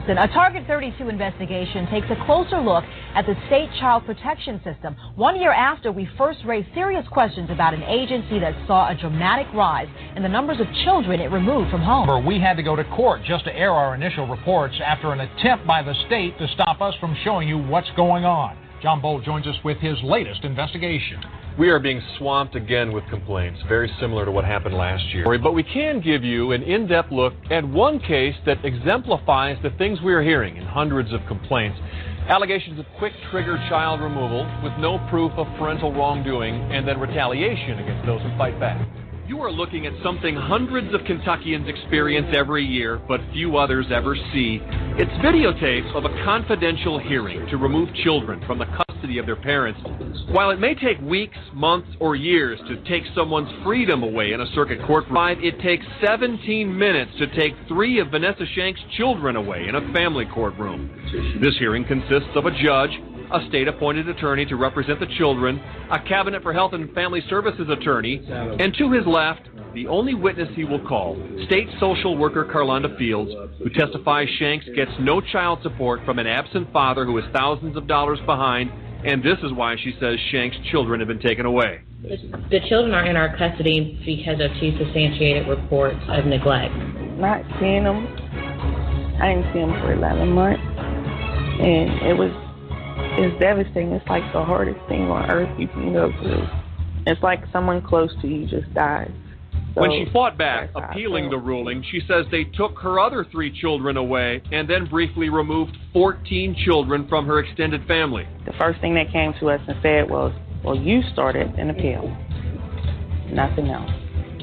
Listen, a Target 32 investigation takes a closer look at the state child protection system 1 year after we first raised serious questions about an agency that saw a dramatic rise in the numbers of children it removed from home. We had to go to court just to air our initial reports after an attempt by the state to stop us from showing you what's going on. John Bolt joins us with his latest investigation. We are being swamped again with complaints, very similar to what happened last year. But we can give you an in-depth look at one case that exemplifies the things we are hearing in hundreds of complaints. Allegations of quick-trigger child removal with no proof of parental wrongdoing and then retaliation against those who fight back. You are looking at something hundreds of Kentuckians experience every year, but few others ever see. It's videotapes of a confidential hearing to remove children from the custody of their parents. While it may take weeks, months, or years to take someone's freedom away in a circuit courtroom, it takes 17 minutes to take 3 of Vanessa Shank's children away in a family courtroom. This hearing consists of a judge, a state-appointed attorney to represent the children, a Cabinet for Health and Family Services attorney, and to his left, the only witness he will call, state social worker Carlonda Fields, who testifies Shanks gets no child support from an absent father who is thousands of dollars behind, and this is why she says Shanks' children have been taken away. The children are in our custody because of 2 substantiated reports of neglect. Not seeing them, I didn't see them for 11 months, and it's devastating. It's like the hardest thing on earth you can go through. It's like someone close to you just died. So when she fought back, appealing the ruling, she says they took her other 3 children away and then briefly removed 14 children from her extended family. The first thing they came to us and said was, well, you started an appeal. Nothing else.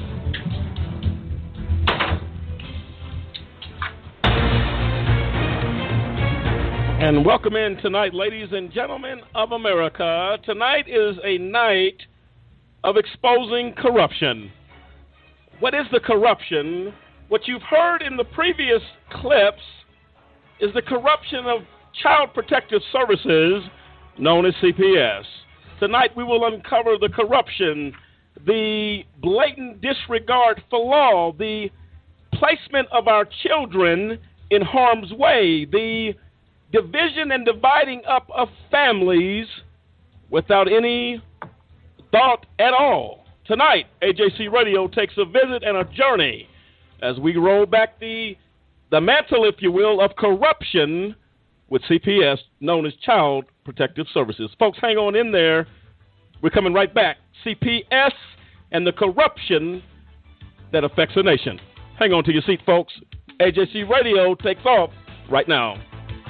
And welcome in tonight, ladies and gentlemen of America. Tonight is a night of exposing corruption. What is the corruption? What you've heard in the previous clips is the corruption of Child Protective Services, known as CPS. Tonight we will uncover the corruption, the blatant disregard for law, the placement of our children in harm's way, the division and dividing up of families without any thought at all. Tonight, AJC Radio takes a visit and a journey as we roll back the mantle, if you will, of corruption with CPS, known as Child Protective Services. Folks, hang on in there. We're coming right back. CPS and the corruption that affects the nation. Hang on to your seat, folks. AJC Radio takes off right now.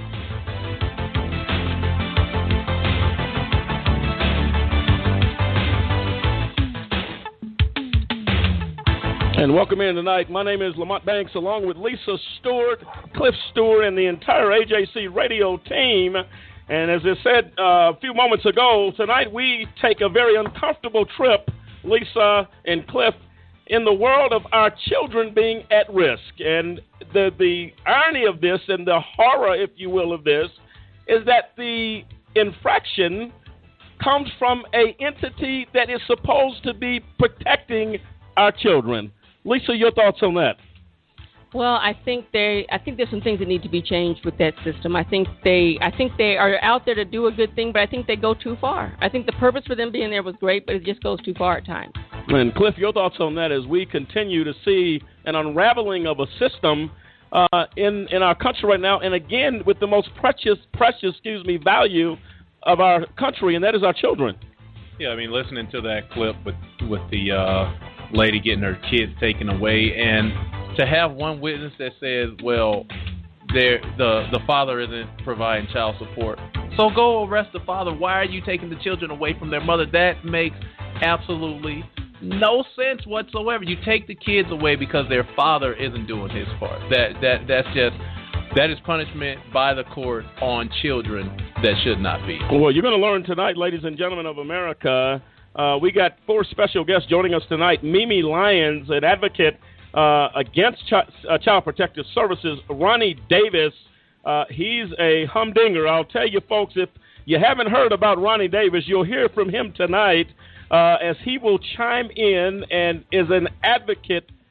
And welcome in tonight. My name is Lamont Banks, along with Lisa Stewart, Cliff Stewart, and the entire AJC Radio team. And as I said a few moments ago, tonight we take a very uncomfortable trip, Lisa and Cliff, in the world of our children being at risk. And the irony of this and the horror, if you will, of this is that the infraction comes from an entity that is supposed to be protecting our children. Lisa, your thoughts on that? Well, I think there's some things that need to be changed with that system. I think they are out there to do a good thing, but I think they go too far. I think the purpose for them being there was great, but it just goes too far at times. And Cliff, your thoughts on that as we continue to see an unraveling of a system in our country right now, and again with the most precious value of our country, and that is our children. Yeah, I mean, listening to that clip with the lady getting her kids taken away, and to have one witness that says, well, the father isn't providing child support, so go arrest the father. Why are you taking the children away from their mother? That makes absolutely no sense whatsoever. You take the kids away because their father isn't doing his part. That is punishment by the court on children that should not be. Well, you're going to learn tonight, ladies and gentlemen of America. We got 4 special guests joining us tonight. Mimi Lyons, an advocate against Child Protective Services. Ronnie Davis, he's a humdinger. I'll tell you, folks, if you haven't heard about Ronnie Davis, you'll hear from him tonight as he will chime in and is an advocate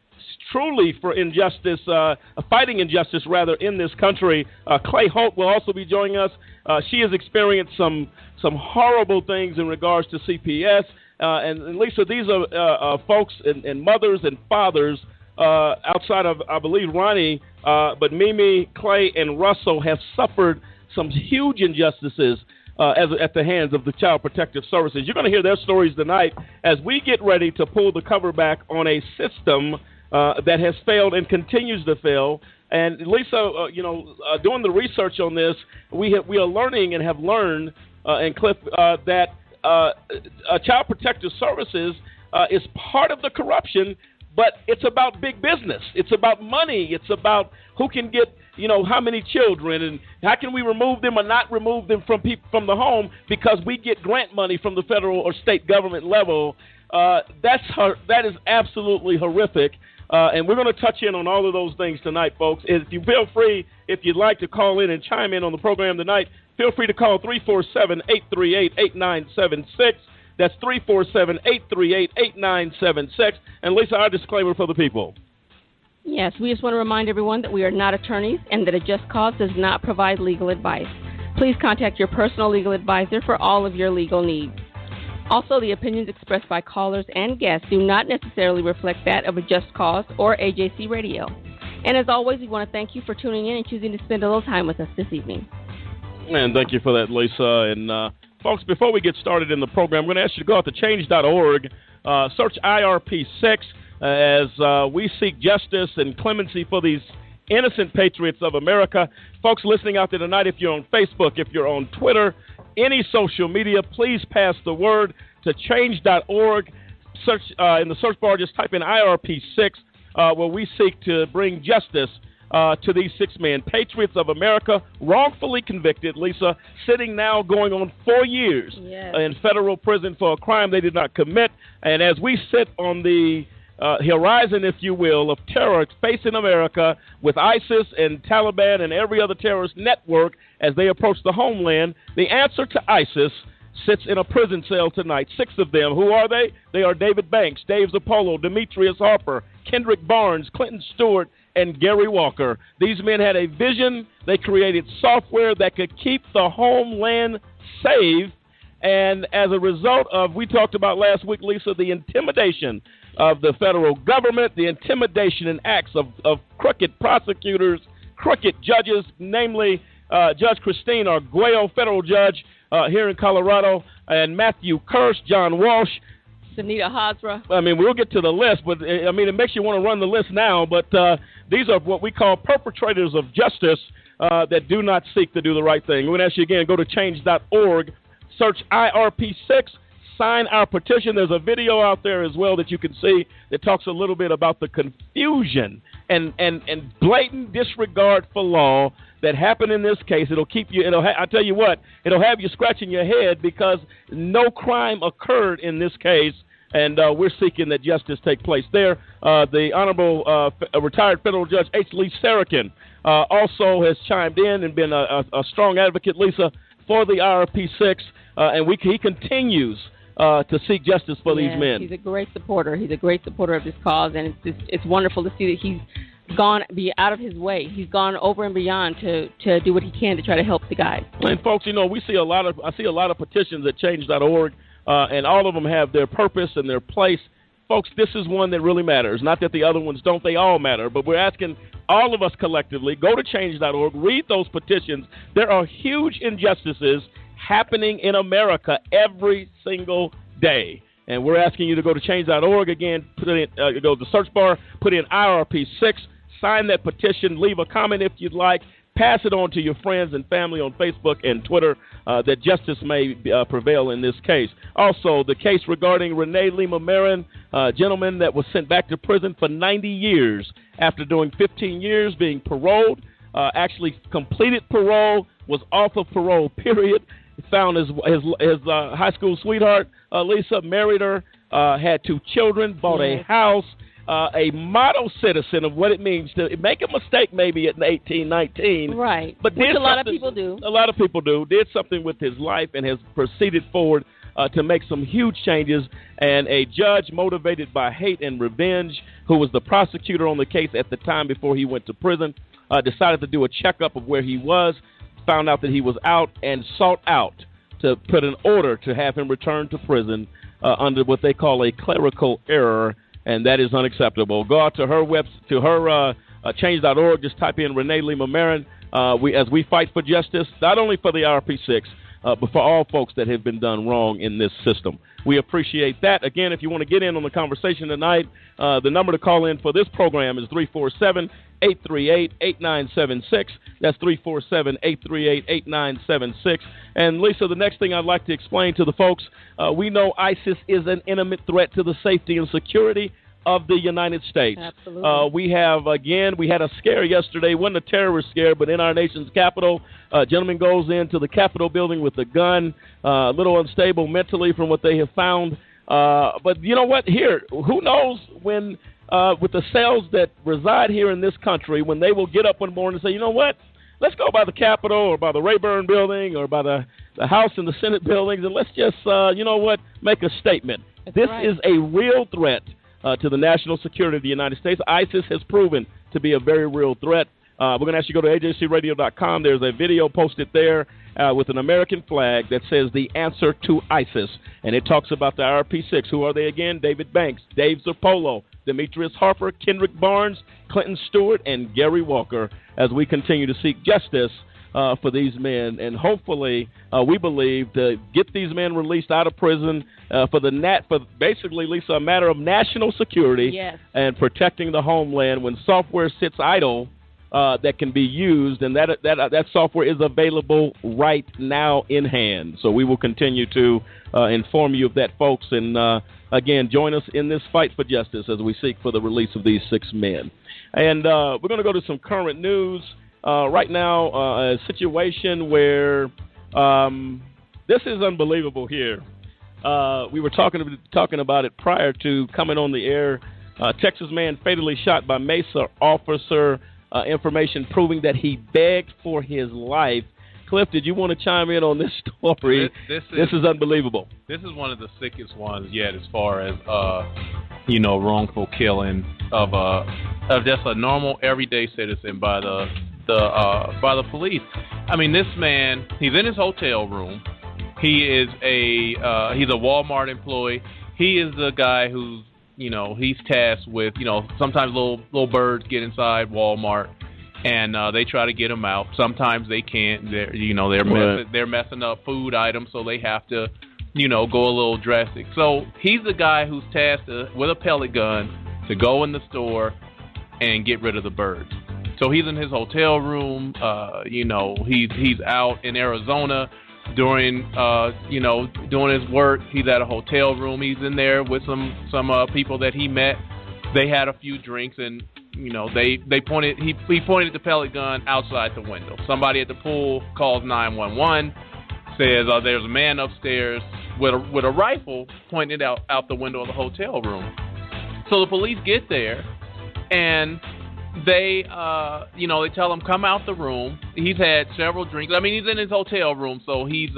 truly for injustice, fighting injustice rather in this country. Clay Holt will also be joining us. She has experienced some horrible things in regards to CPS. And Lisa, these are folks and mothers and fathers outside of, I believe, Ronnie, but Mimi, Clay, and Russell have suffered some huge injustices at the hands of the Child Protective Services. You're going to hear their stories tonight as we get ready to pull the cover back on a system that has failed and continues to fail. And Lisa, doing the research on this, we are learning and have learned, and Cliff, that Child Protective Services is part of the corruption, but it's about big business. It's about money. It's about who can get, how many children, and how can we remove them or not remove them from the home because we get grant money from the federal or state government level. That is absolutely horrific. And we're going to touch in on all of those things tonight, folks. If you feel free, if you'd like to call in and chime in on the program tonight, feel free to call 347-838-8976. That's 347-838-8976. And Lisa, our disclaimer for the people. Yes, we just want to remind everyone that we are not attorneys and that A Just Cause does not provide legal advice. Please contact your personal legal advisor for all of your legal needs. Also, the opinions expressed by callers and guests do not necessarily reflect that of A Just Cause or AJC Radio. And as always, we want to thank you for tuning in and choosing to spend a little time with us this evening. And thank you for that, Lisa. And folks, before we get started in the program, I'm going to ask you to go out to change.org, search IRP6 as we seek justice and clemency for these innocent patriots of America. Folks listening out there tonight, if you're on Facebook, if you're on Twitter, any social media, please pass the word to change.org. Search in the search bar, just type in IRP6, where we seek to bring justice to these 6 men, patriots of America, wrongfully convicted, Lisa, sitting now going on 4 years in federal prison for a crime they did not commit. And as we sit on the horizon, if you will, of terror facing America with ISIS and Taliban and every other terrorist network as they approach the homeland, the answer to ISIS sits in a prison cell tonight. 6 of them. Who are they? They are David Banks, Dave Zappolo, Demetrius Harper, Kendrick Barnes, Clinton Stewart, and Gary Walker. These men had a vision. They created software that could keep the homeland safe. And as a result of, we talked about last week, Lisa, the intimidation of the federal government, the intimidation and acts of crooked prosecutors, crooked judges, namely Judge Christine Arguello, federal judge here in Colorado, and Matthew Kirsch, John Walsh, Sunita Hazra. I mean, we'll get to the list, but I mean, it makes you want to run the list now, but these are what we call perpetrators of justice that do not seek to do the right thing. We're going to ask you again, go to change.org, search IRP6, sign our petition. There's a video out there as well that you can see that talks a little bit about the confusion and blatant disregard for law that happened in this case. It'll keep you, I tell you what, it'll have you scratching your head because no crime occurred in this case, and we're seeking that justice take place there. The Honorable retired federal judge H. Lee Sarakin also has chimed in and been a strong advocate, Lisa, for the IRP6, and he continues to seek justice for these men. He's a great supporter. He's a great supporter of this cause, and it's wonderful to see that he's gone out of his way. He's gone over and beyond to do what he can to try to help the guys. And folks, I see a lot of petitions at change.org, and all of them have their purpose and their place. Folks, this is one that really matters. Not that the other ones don't; they all matter. But we're asking all of us collectively, go to change.org, read those petitions. There are huge injustices happening in America every single day. And we're asking you to go to change.org again, go to the search bar, put in IRP6, sign that petition, leave a comment if you'd like, pass it on to your friends and family on Facebook and Twitter that justice may prevail in this case. Also, the case regarding Renee Lima Marin, a gentleman that was sent back to prison for 90 years after doing 15 years being paroled, actually completed parole, was off of parole, period. Found his high school sweetheart, Lisa, married her, had 2 children, bought a house, a model citizen of what it means to make a mistake maybe at 18, 19. Right, but which a lot of people do. A lot of people do. Did something with his life and has proceeded forward to make some huge changes. And a judge motivated by hate and revenge, who was the prosecutor on the case at the time before he went to prison, decided to do a checkup of where he was, found out that he was out, and sought out to put an order to have him return to prison under what they call a clerical error, and that is unacceptable. Go out to her change.org. Just type in Renee Lima Marin. As we fight for justice, not only for the RP6, but for all folks that have been done wrong in this system. We appreciate that. Again, if you want to get in on the conversation tonight, the number to call in for this program is 347-838-8976. That's 347-838-8976. And, Lisa, the next thing I'd like to explain to the folks, we know ISIS is an imminent threat to the safety and security of the United States. Absolutely. We had a scare yesterday. It wasn't a terrorist scare, but in our nation's capital, a gentleman goes into the Capitol building with a gun, a little unstable mentally from what they have found. But you know what? Here, who knows when, with the cells that reside here in this country, when they will get up one morning and say, you know what? Let's go by the Capitol or by the Rayburn building or by the House and the Senate buildings, and let's just, make a statement. This is a real threat to the national security of the United States. ISIS has proven to be a very real threat. We're going to ask you to go to ajcradio.com. There's a video posted there with an American flag that says the answer to ISIS. And it talks about the RP6. Who are they again? David Banks, Dave Zerpolo, Demetrius Harper, Kendrick Barnes, Clinton Stewart, and Gary Walker, as we continue to seek justice for these men, and hopefully we believe to get these men released out of prison for basically, Lisa, a matter of national security and protecting the homeland. When software sits idle that can be used, and that software is available right now in hand. So we will continue to inform you of that, folks, and again, join us in this fight for justice as we seek for the release of these 6 men. And we're going to go to some current news. Right now, a situation where this is unbelievable here. We were talking about it prior to coming on the air. Texas man fatally shot by Mesa officer, information proving that he begged for his life. Cliff, did you want to chime in on this story? This is unbelievable. This is one of the sickest ones yet, as far as wrongful killing of just a normal everyday citizen by the police. I mean, this man, he's in his hotel room. He's a Walmart employee. He is the guy who's, he's tasked with, sometimes little birds get inside Walmart and they try to get him out. Sometimes they can't. They're messing up food items, so they have to, go a little drastic. So he's the guy who's tasked with a pellet gun to go in the store and get rid of the birds. So he's in his hotel room. He's out in Arizona doing his work. He's at a hotel room. He's in there with some people that he met. They had a few drinks, and he pointed the pellet gun outside the window. Somebody at the pool calls 911, says there's a man upstairs with a rifle pointed out the window of the hotel room. So the police get there, and they tell him, come out the room. He's had several drinks. I mean, he's in his hotel room, so he's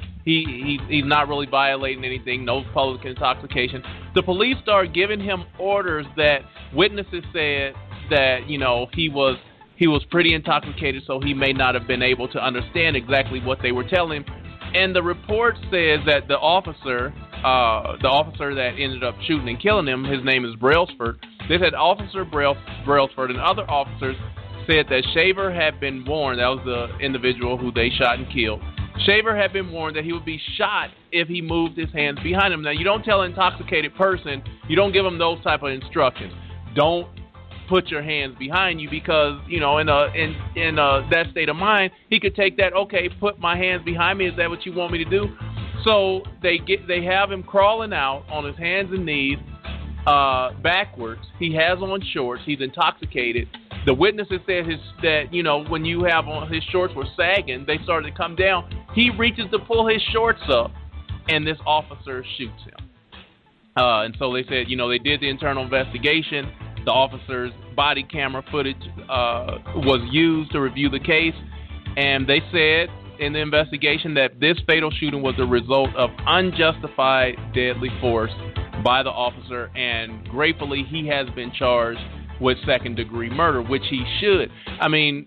not really violating anything. No public intoxication. The police start giving him orders that witnesses said that he was pretty intoxicated, so he may not have been able to understand exactly what they were telling him. And the report says that the officer that ended up shooting and killing him, his name is Brailsford. They said Officer Brailsford and other officers said that Shaver had been warned. That was the individual who they shot and killed. Shaver had been warned that he would be shot if he moved his hands behind him. Now, you don't tell an intoxicated person, you don't give them those type of instructions. Don't put your hands behind you, because in that state of mind, he could take that. Okay, put my hands behind me. Is that what you want me to do? So they have him crawling out on his hands and knees, backwards. He has on shorts. He's intoxicated. The witnesses said when you have on, his shorts were sagging, they started to come down. He reaches to pull his shorts up, and this officer shoots him. And so they said, they did the internal investigation. The officer's body camera footage was used to review the case, and they said in the investigation that this fatal shooting was the result of unjustified deadly force by the officer, and gratefully he has been charged with second-degree murder, which he should. I mean,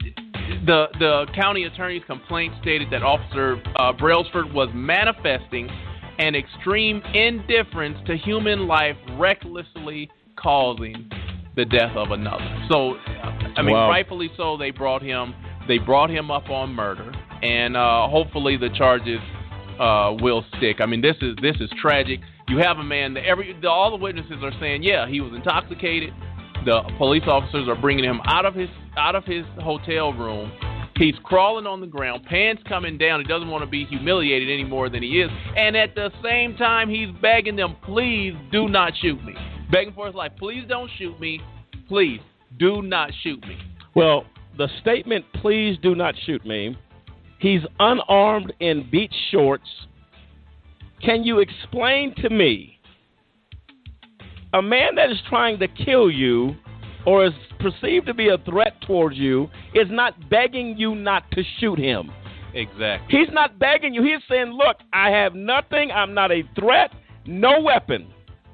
the county attorney's complaint stated that Officer Brailsford was manifesting an extreme indifference to human life, recklessly causing the death of another. So, I mean, Wow. rightfully so, they brought him up on murder, and hopefully the charges will stick. I mean, this is tragic. You have a man that all the witnesses are saying, yeah, he was intoxicated. The police officers are bringing him out of his hotel room. He's crawling on the ground, pants coming down. He doesn't want to be humiliated any more than he is. And at the same time, he's begging them, please do not shoot me. Begging for his life. Please don't shoot me. Please do not shoot me. Well, the statement, please do not shoot me, he's unarmed in beach shorts. Can you explain to me, a man that is trying to kill you or is perceived to be a threat towards you is not begging you not to shoot him? Exactly. He's not begging you. He's saying, look, I have nothing. I'm not a threat. No weapon.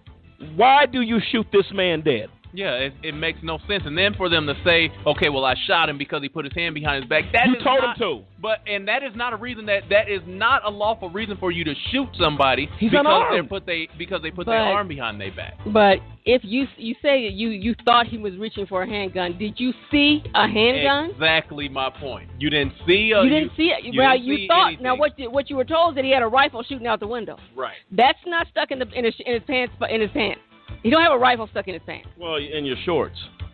Why do you shoot this man dead? Yeah, it makes no sense. And then for them to say, okay, well, I shot him because he put his hand behind his back. You told him to. And that is not a reason that is not a lawful reason for you to shoot somebody. He's because unarmed. Because they put their arm behind their back. But if you say you thought he was reaching for a handgun, did you see a handgun? Exactly my point. You didn't see You didn't see it. Well, you thought. anything. Now, what you were told is that he had a rifle shooting out the window. Right. That's not stuck in his pants. In his pants. He don't have a rifle stuck in his pants. Well, in your shorts.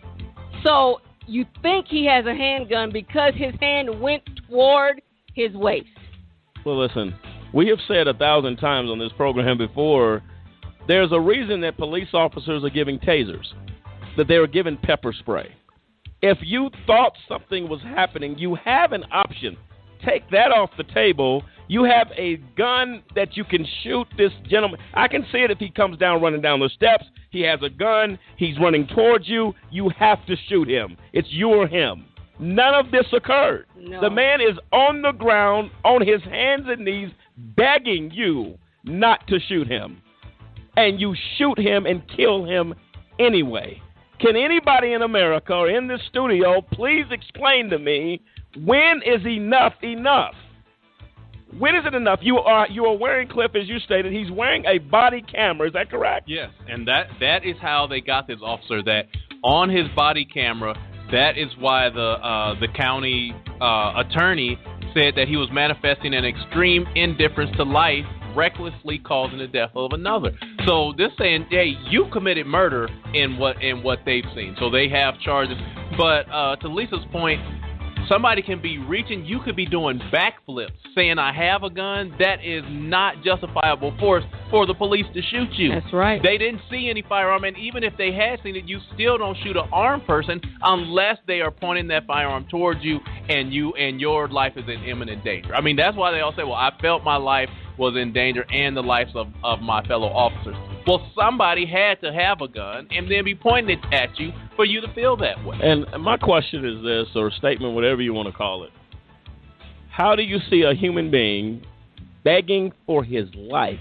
So you think he has a handgun because his hand went toward his waist. Well, listen, we have said 1,000 times on this program before, there's a reason that police officers are giving tasers, that they are giving pepper spray. If you thought something was happening, you have an option. Take that off the table. You have a gun that you can shoot this gentleman. I can see it if he comes down running down the steps. He has a gun. He's running towards you. You have to shoot him. It's you or him. None of this occurred. No. The man is on the ground, on his hands and knees, begging you not to shoot him. And you shoot him and kill him anyway. Can anybody in America or in this studio please explain to me, when is enough enough? When is it enough? You are wearing, Cliff, as you stated, he's wearing a body camera. Is that correct? Yes, and that is how they got this officer, that on his body camera, that is why the county attorney said that he was manifesting an extreme indifference to life, recklessly causing the death of another. So this saying, hey, you committed murder in what they've seen. So they have charges. But to Lisa's point, somebody can be reaching, you could be doing backflips, saying I have a gun. That is not justifiable force for the police to shoot you. That's right. They didn't see any firearm, and even if they had seen it, you still don't shoot an armed person unless they are pointing that firearm towards you and your life is in imminent danger. I mean, that's why they all say, well, I felt my life was in danger and the lives of my fellow officers. Well, somebody had to have a gun and then be pointing it at you for you to feel that way. And my question is this, or statement, whatever you want to call it. How do you see a human being begging for his life,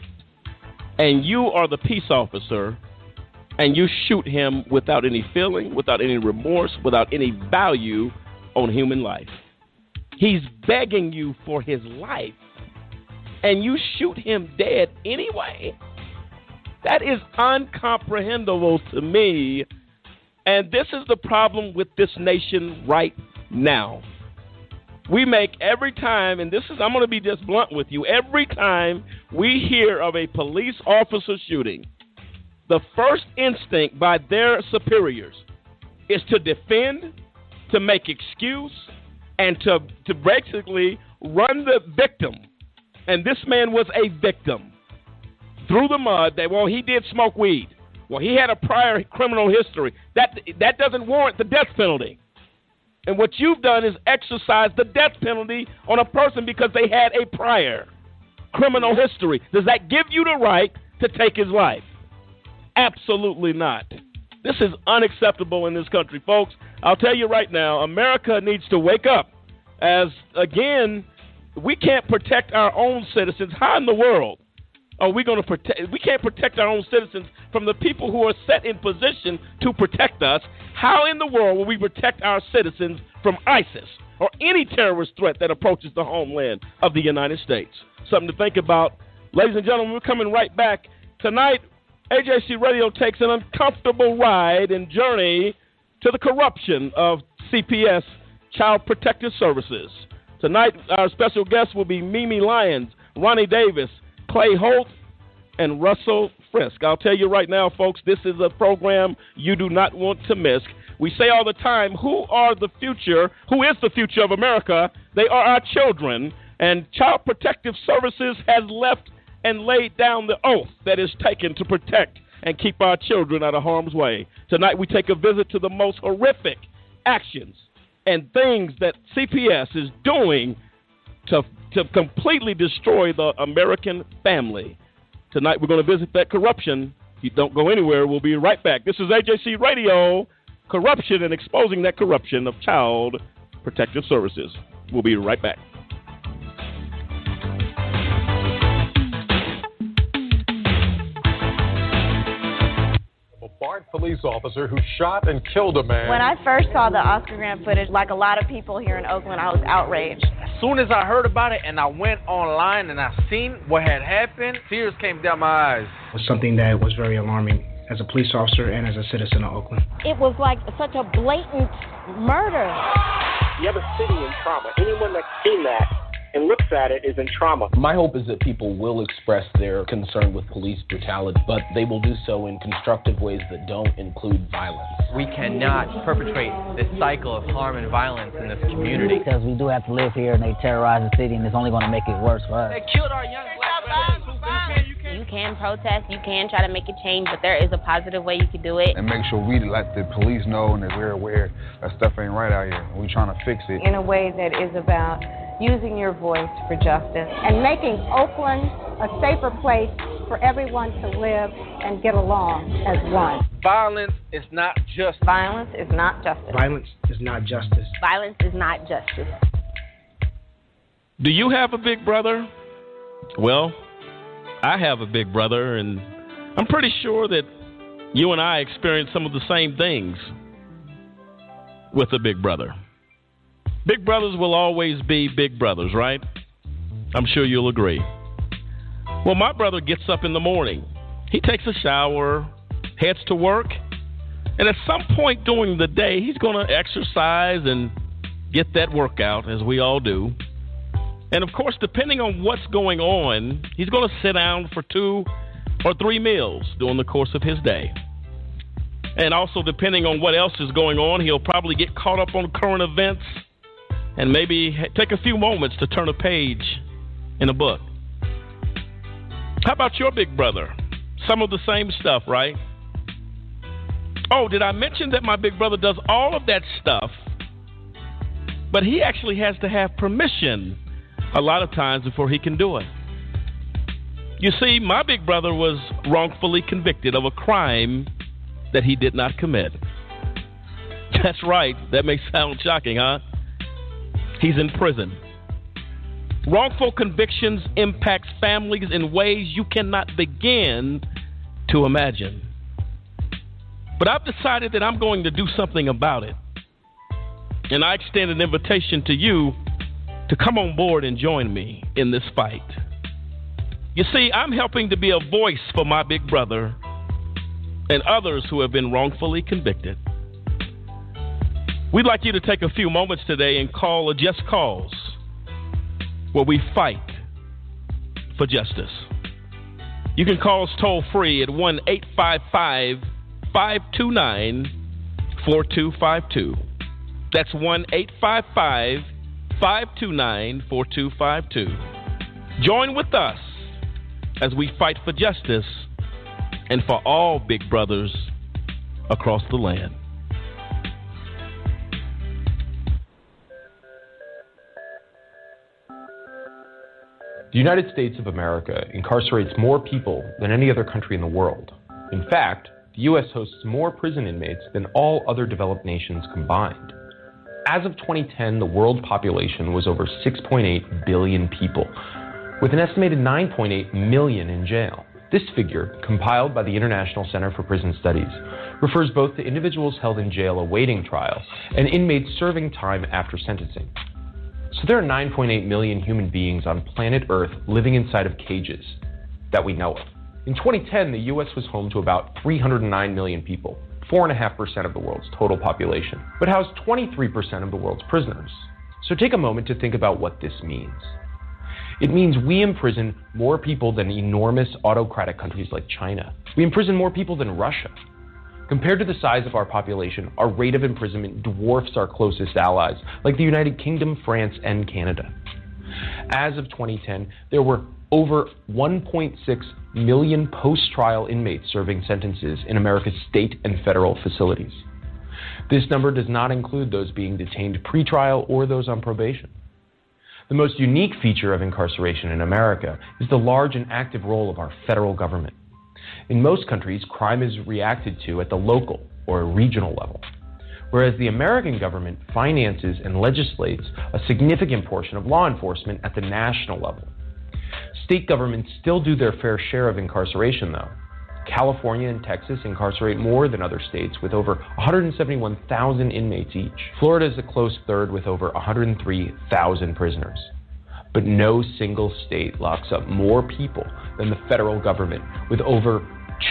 and you are the peace officer, and you shoot him without any feeling, without any remorse, without any value on human life? He's begging you for his life, and you shoot him dead anyway? That is incomprehensible to me, and this is the problem with this nation right now. We make every time, and I'm going to be just blunt with you, every time we hear of a police officer shooting, the first instinct by their superiors is to defend, to make excuse, and to basically run the victim. And this man was a victim. Through the mud, he did smoke weed. Well, he had a prior criminal history. That doesn't warrant the death penalty. And what you've done is exercise the death penalty on a person because they had a prior criminal history. Does that give you the right to take his life? Absolutely not. This is unacceptable in this country, folks. I'll tell you right now, America needs to wake up. As, again, we can't protect our own citizens, how in the world are we going to protect? We can't protect our own citizens from the people who are set in position to protect us. How in the world will we protect our citizens from ISIS or any terrorist threat that approaches the homeland of the United States? Something to think about. Ladies and gentlemen, we're coming right back. Tonight, AJC Radio takes an uncomfortable ride and journey to the corruption of CPS, Child Protective Services. Tonight, our special guests will be Mimi Lyons, Ronnie Davis, Clay Holt, and Russell Frisk. I'll tell you right now, folks, this is a program you do not want to miss. We say all the time, who is the future of America? They are our children. And Child Protective Services has left and laid down the oath that is taken to protect and keep our children out of harm's way. Tonight we take a visit to the most horrific actions and things that CPS is doing to completely destroy the American family. Tonight we're going to visit that corruption. You don't go anywhere. We'll be right back. This is AJC Radio, corruption and exposing that corruption of Child Protective Services. We'll be right back. Bart police officer who shot and killed a man. When I first saw the Oscar Grant footage, like a lot of people here in Oakland, I was outraged. As soon as I heard about it and I went online and I seen what had happened, tears came down my eyes. It was something that was very alarming as a police officer and as a citizen of Oakland. It was like such a blatant murder. You have a city in trauma. Anyone that's seen that and looks at it is in trauma. My hope is that people will express their concern with police brutality, but they will do so in constructive ways that don't include violence. We cannot perpetrate this cycle of harm and violence in this community. Because we do have to live here and they terrorize the city and it's only going to make it worse for us. They killed our young black brothers. You can protest, you can try to make a change, but there is a positive way you can do it. And make sure we let the police know and that we're aware that stuff ain't right out here. We're trying to fix it. In a way that is about using your voice for justice and making Oakland a safer place for everyone to live and get along as one. Violence is not justice. Violence is not justice. Violence is not justice. Violence is not justice. Do you have a big brother? Well, I have a big brother, and I'm pretty sure that you and I experience some of the same things with a big brother. Big brothers will always be big brothers, right? I'm sure you'll agree. Well, my brother gets up in the morning. He takes a shower, heads to work, and at some point during the day, he's going to exercise and get that workout, as we all do. And, of course, depending on what's going on, he's going to sit down for 2 or 3 meals during the course of his day. And also, depending on what else is going on, he'll probably get caught up on current events and maybe take a few moments to turn a page in a book. How about your big brother? Some of the same stuff, right? Oh, did I mention that my big brother does all of that stuff, but he actually has to have permission a lot of times before he can do it. You see, my big brother was wrongfully convicted of a crime that he did not commit. That's right. That may sound shocking, huh? He's in prison. Wrongful convictions impacts families in ways you cannot begin to imagine. But I've decided that I'm going to do something about it. And I extend an invitation to you to come on board and join me in this fight. You see, I'm helping to be a voice for my big brother and others who have been wrongfully convicted. We'd like you to take a few moments today and call a Just Cause, where we fight for justice. You can call us toll free at 1-855-529-4252. That's 1-855-529-4252. Join with us as we fight for justice and for all big brothers across the land. The United States of America incarcerates more people than any other country in the world. In fact, the U.S. hosts more prison inmates than all other developed nations combined. As of 2010, the world population was over 6.8 billion people, with an estimated 9.8 million in jail. This figure, compiled by the International Center for Prison Studies, refers both to individuals held in jail awaiting trial and inmates serving time after sentencing. So there are 9.8 million human beings on planet Earth living inside of cages that we know of. In 2010, the U.S. was home to about 309 million people, 4.5% of the world's total population, but housed 23% of the world's prisoners. So take a moment to think about what this means. It means we imprison more people than enormous autocratic countries like China. We imprison more people than Russia. Compared to the size of our population, our rate of imprisonment dwarfs our closest allies, like the United Kingdom, France, and Canada. As of 2010, there were over 1.6 million post-trial inmates serving sentences in America's state and federal facilities. This number does not include those being detained pre-trial or those on probation. The most unique feature of incarceration in America is the large and active role of our federal government. In most countries, crime is reacted to at the local or regional level, whereas the American government finances and legislates a significant portion of law enforcement at the national level. State governments still do their fair share of incarceration, though. California and Texas incarcerate more than other states with over 171,000 inmates each. Florida is a close third with over 103,000 prisoners. But no single state locks up more people than the federal government with over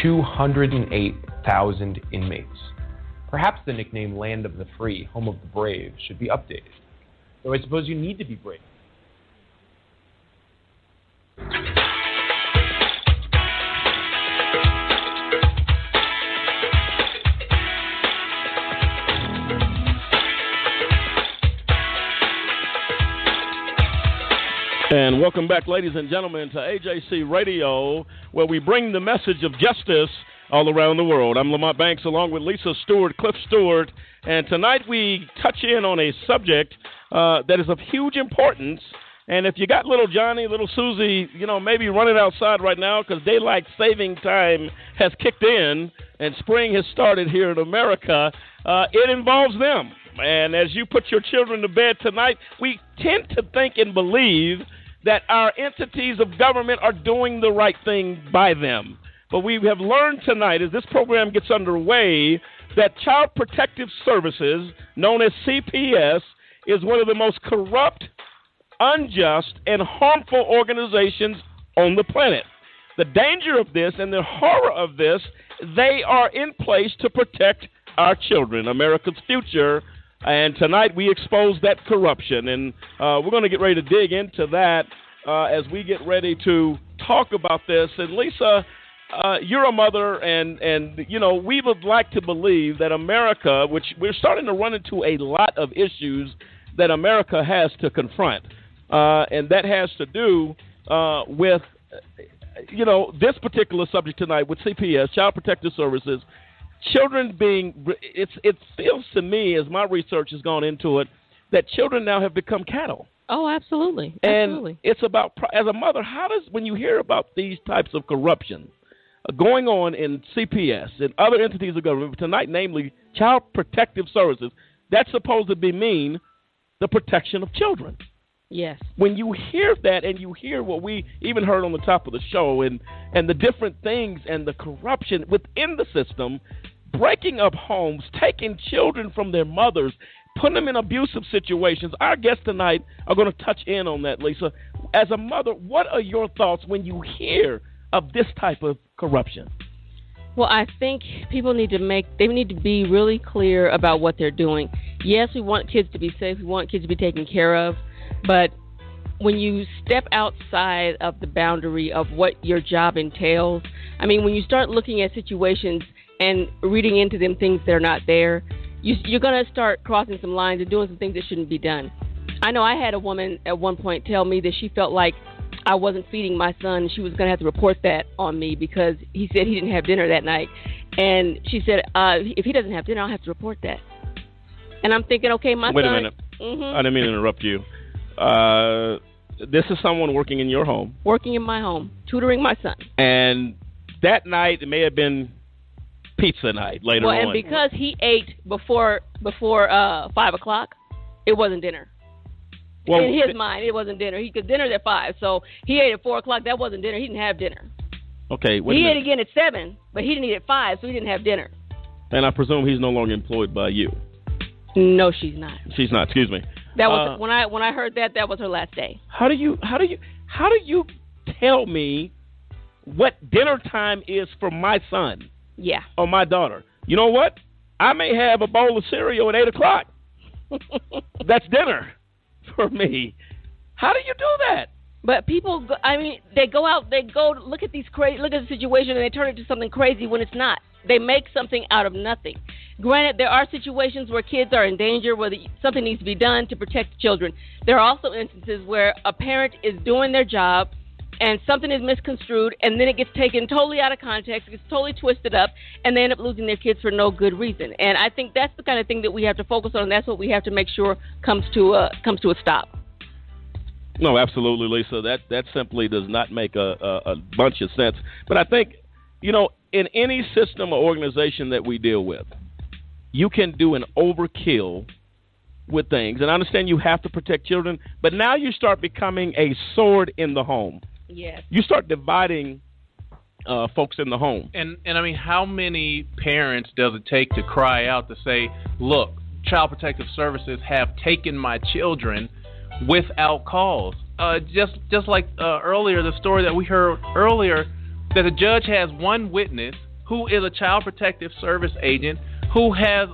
208,000 inmates. Perhaps the nickname Land of the Free, Home of the Brave should be updated. Though I suppose you need to be brave. And welcome back, ladies and gentlemen, to AJC Radio, where we bring the message of justice all around the world. I'm Lamont Banks along with Lisa Stewart, Cliff Stewart, and tonight we touch in on a subject that is of huge importance. And if you got little Johnny, little Susie, maybe running outside right now because daylight saving time has kicked in and spring has started here in America, it involves them. And as you put your children to bed tonight, we tend to think and believe that our entities of government are doing the right thing by them. But we have learned tonight, as this program gets underway, that Child Protective Services, known as CPS, is one of the most corrupt, unjust, and harmful organizations on the planet. The danger of this and the horror of this, they are in place to protect our children, America's future. And tonight we expose that corruption. And we're going to get ready to dig into that as we get ready to talk about this. And Lisa, you're a mother, and we would like to believe that America, which we're starting to run into a lot of issues that America has to confront. And that has to do with, this particular subject tonight with CPS, Child Protective Services. Children it feels to me, as my research has gone into it, that children now have become cattle. Oh, absolutely. And it's about, as a mother, when you hear about these types of corruption going on in CPS and other entities of government, tonight, namely Child Protective Services, that's supposed to mean the protection of children. Yes. When you hear that and you hear what we even heard on the top of the show and the different things and the corruption within the system, breaking up homes, taking children from their mothers, putting them in abusive situations. Our guests tonight are going to touch in on that, Lisa. As a mother, what are your thoughts when you hear of this type of corruption? Well, I think people need to be really clear about what they're doing. Yes, we want kids to be safe. We want kids to be taken care of. But when you step outside of the boundary of what your job entails, when you start looking at situations and reading into them things that are not there, you're going to start crossing some lines and doing some things that shouldn't be done. I know I had a woman at one point tell me that she felt like I wasn't feeding my son. She was going to have to report that on me because he said he didn't have dinner that night. And she said, if he doesn't have dinner, I'll have to report that. And I'm thinking, okay, my son... Wait a minute. Mm-hmm. I didn't mean to interrupt you. This is someone working in your home. Working in my home, tutoring my son. And that night, it may have been pizza night later on. Well, and because he ate before 5 o'clock, it wasn't dinner. Well, in his mind, it wasn't dinner. He could dinner at 5, so he ate at 4 o'clock. That wasn't dinner. He didn't have dinner. Okay, wait he a ate minute. again at 7, but he didn't eat at 5, so he didn't have dinner. And I presume he's no longer employed by you. No, she's not. She's not. Excuse me. That was when I heard that was her last day. How do you tell me what dinner time is for my son? Yeah. Or my daughter? You know what? I may have a bowl of cereal at 8 o'clock. That's dinner for me. How do you do that? But people, they go out, they go look at the situation, and they turn it to something crazy when it's not. They make something out of nothing. Granted, there are situations where kids are in danger, where something needs to be done to protect children. There are also instances where a parent is doing their job and something is misconstrued, and then it gets taken totally out of context, it gets totally twisted up, and they end up losing their kids for no good reason. And I think that's the kind of thing that we have to focus on, and that's what we have to make sure comes to a stop. No, absolutely, Lisa. That simply does not make a bunch of sense. But I think, in any system or organization that we deal with, you can do an overkill with things. And I understand you have to protect children, but now you start becoming a sword in the home. Yes. You start dividing folks in the home. And I mean, how many parents does it take to cry out to say, look, Child Protective Services have taken my children without cause? Just like earlier, the story that we heard earlier, that the judge has one witness who is a Child Protective Service agent who has,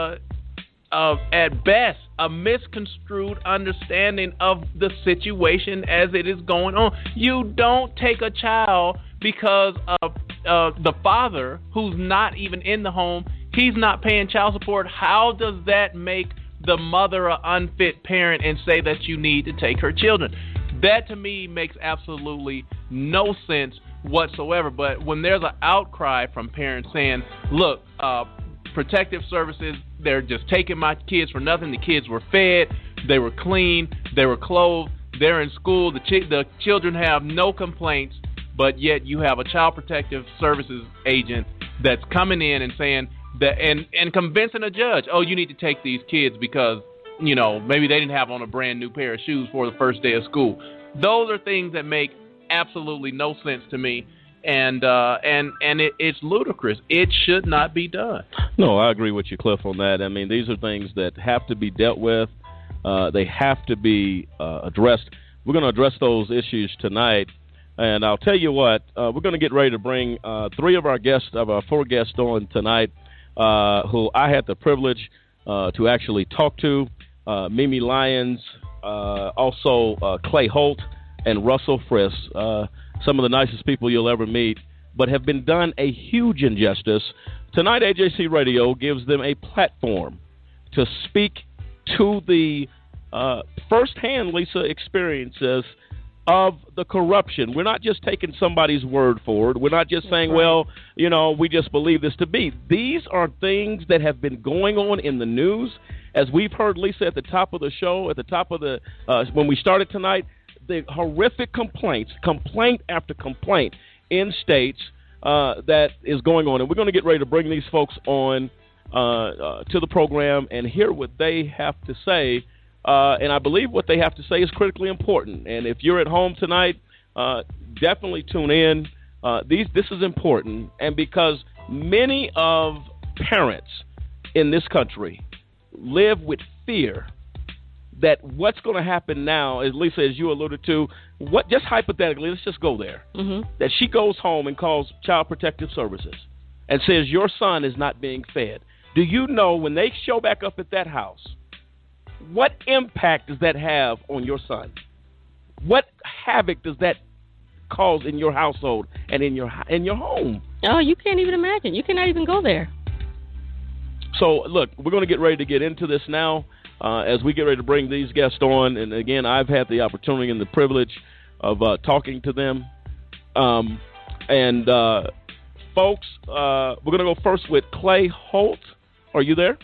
at best, a misconstrued understanding of the situation as it is going on. You don't take a child because of the father, who's not even in the home, he's not paying child support. How does that make the mother an unfit parent and say that you need to take her children? That, to me, makes absolutely no sense whatsoever. But when there's an outcry from parents saying, look, Protective Services, they're just taking my kids for nothing. The kids were fed, they were clean, they were clothed, they're in school, the children have no complaints, but yet you have a Child Protective Services agent that's coming in and saying that, and convincing a judge, oh, you need to take these kids because, maybe they didn't have on a brand new pair of shoes for the first day of school. Those are things that make absolutely no sense to me. And it's ludicrous. It should not be done. No, I agree with you, Cliff, on that. I mean, these are things that have to be dealt with. They have to be addressed. We're going to address those issues tonight. And I'll tell you what, we're going to get ready to bring 3 of our four guests on tonight, who I had the privilege to actually talk to. Mimi Lyons, also Clay Holt, and Russell Friss. Some of the nicest people you'll ever meet, but have been done a huge injustice. Tonight, AJC Radio gives them a platform to speak to the firsthand, Lisa, experiences of the corruption. We're not just taking somebody's word for it. We're not just saying, well, we just believe this to be. These are things that have been going on in the news. As we've heard, Lisa, at the top of the show, when we started tonight, the horrific complaint after complaint in states that is going on. And we're going to get ready to bring these folks on to the program and hear what they have to say. And I believe what they have to say is critically important. And if you're at home tonight, definitely tune in. This is important. And because many of parents in this country live with fear that what's going to happen now, as Lisa, as you alluded to, just hypothetically, let's just go there, that she goes home and calls Child Protective Services and says your son is not being fed. Do you know when they show back up at that house, what impact does that have on your son? What havoc does that cause in your household and in your home? Oh, you can't even imagine. You cannot even go there. So, look, we're going to get ready to get into this now. As we get ready to bring these guests on, and again, I've had the opportunity and the privilege of talking to them. Folks, we're going to go first with Clay Holt. Are you there?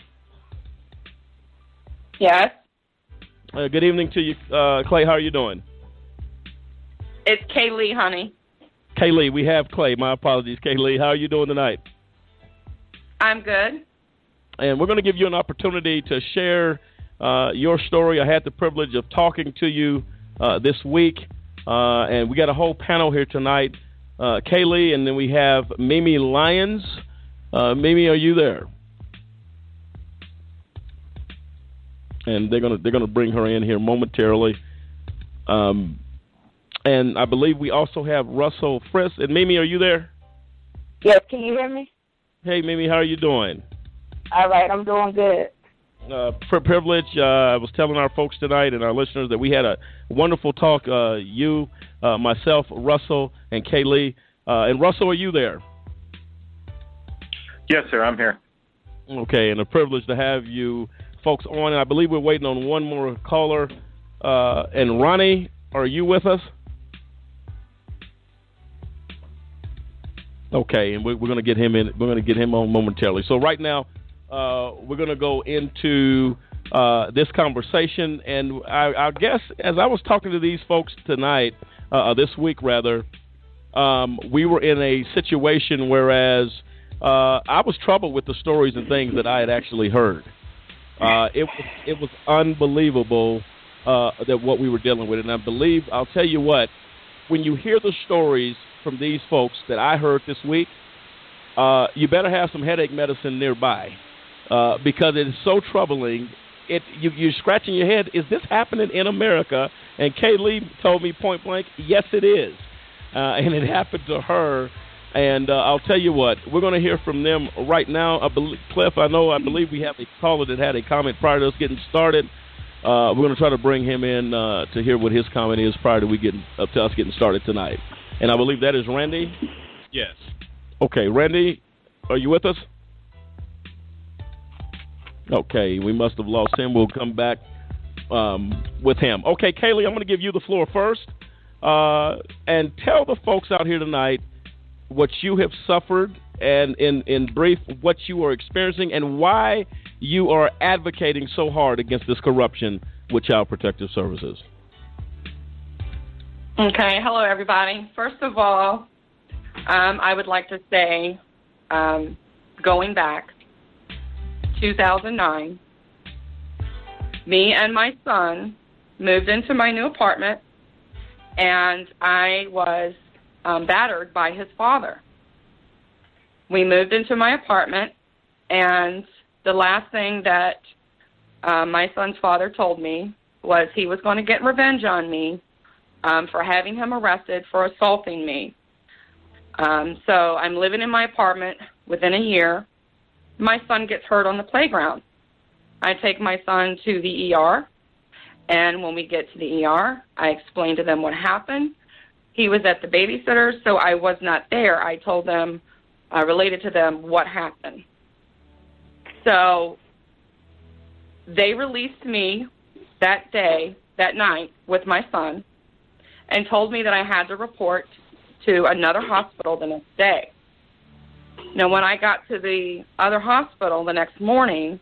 Yes. Good evening to you, Clay. How are you doing? It's Kaylee, honey. Kaylee, we have Clay. My apologies, Kaylee. How are you doing tonight? I'm good. And we're going to give you an opportunity to share your story. I had the privilege of talking to you this week, and we got a whole panel here tonight. Kaylee, and then we have Mimi Lyons. Mimi, are you there? And they're gonna bring her in here momentarily. And I believe we also have Russell Frisk. And Mimi, are you there? Yes, can you hear me? Hey, Mimi, how are you doing? All right, I'm doing good. Privilege. I was telling our folks tonight and our listeners that we had a wonderful talk. You, myself, Russell, and Kaylee. And Russell, are you there? Yes, sir. I'm here. Okay, and a privilege to have you folks on. And I believe we're waiting on one more caller. And Ronnie, are you with us? Okay, and we're going to get him in. We're going to get him on momentarily. So right now, we're going to go into this conversation. And I guess as I was talking to these folks tonight, this week rather, we were in a situation whereas I was troubled with the stories and things that I had actually heard. It was unbelievable that what we were dealing with. And I believe, I'll tell you what, when you hear the stories from these folks that I heard this week, you better have some headache medicine nearby because it is so troubling. You're scratching your head. Is this happening in America? And Kaylee told me point blank, yes, it is. And it happened to her. And I'll tell you what, we're going to hear from them right now. Cliff, I believe we have a caller that had a comment prior to us getting started. We're going to try to bring him in to hear what his comment is prior to us getting started tonight. And I believe that is Randy? Yes. Okay, Randy, are you with us? Okay, we must have lost him. We'll come back with him. Okay, Kaylee, I'm going to give you the floor first. And tell the folks out here tonight what you have suffered and in brief what you are experiencing and why you are advocating so hard against this corruption with Child Protective Services. Okay, hello everybody. First of all, I would like to say, going back 2009, me and my son moved into my new apartment, and I was battered by his father. We moved into my apartment, and the last thing that my son's father told me was he was going to get revenge on me for having him arrested for assaulting me. So I'm living in my apartment. Within a year, my son gets hurt on the playground. I take my son to the ER, and when we get to the ER, I explain to them what happened. He was at the babysitter, so I was not there. I told them, related to them what happened. So they released me that night with my son, and told me that I had to report to another hospital the next day. Now, when I got to the other hospital the next morning,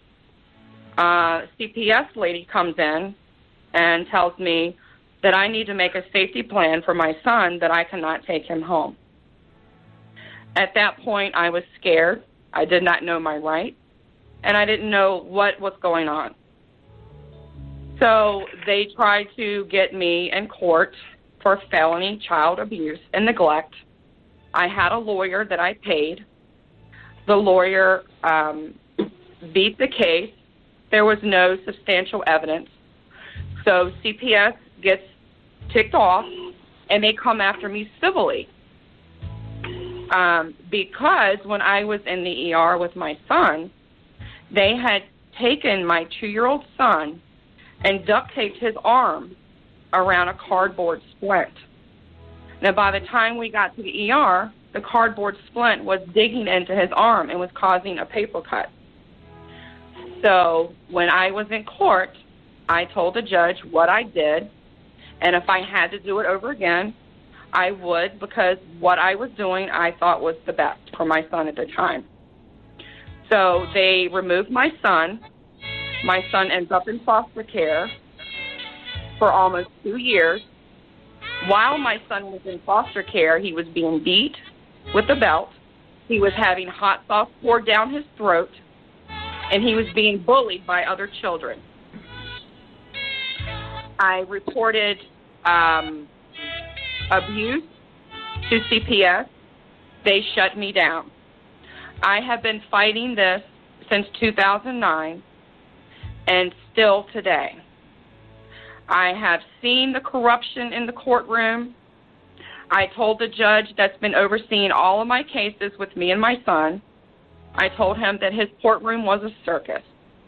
CPS lady comes in and tells me that I need to make a safety plan for my son, that I cannot take him home. At that point, I was scared. I did not know my right, and I didn't know what was going on. So they tried to get me in court for felony child abuse and neglect. I had a lawyer that I paid. The lawyer beat the case. There was no substantial evidence. So CPS gets ticked off, and they come after me civilly. Because when I was in the ER with my son, they had taken my 2-year-old son and duct taped his arm around a cardboard splint. Now, by the time we got to the ER, the cardboard splint was digging into his arm and was causing a paper cut. So when I was in court, I told the judge what I did, and if I had to do it over again, I would, because what I was doing I thought was the best for my son at the time. So they removed my son. My son ends up in foster care for almost 2 years. While my son was in foster care, he was being beat with a belt. He was having hot sauce poured down his throat, and he was being bullied by other children. I reported abuse to CPS. They shut me down. I have been fighting this since 2009 and still today. I have seen the corruption in the courtroom. I told the judge that's been overseeing all of my cases with me and my son, I told him that his courtroom was a circus.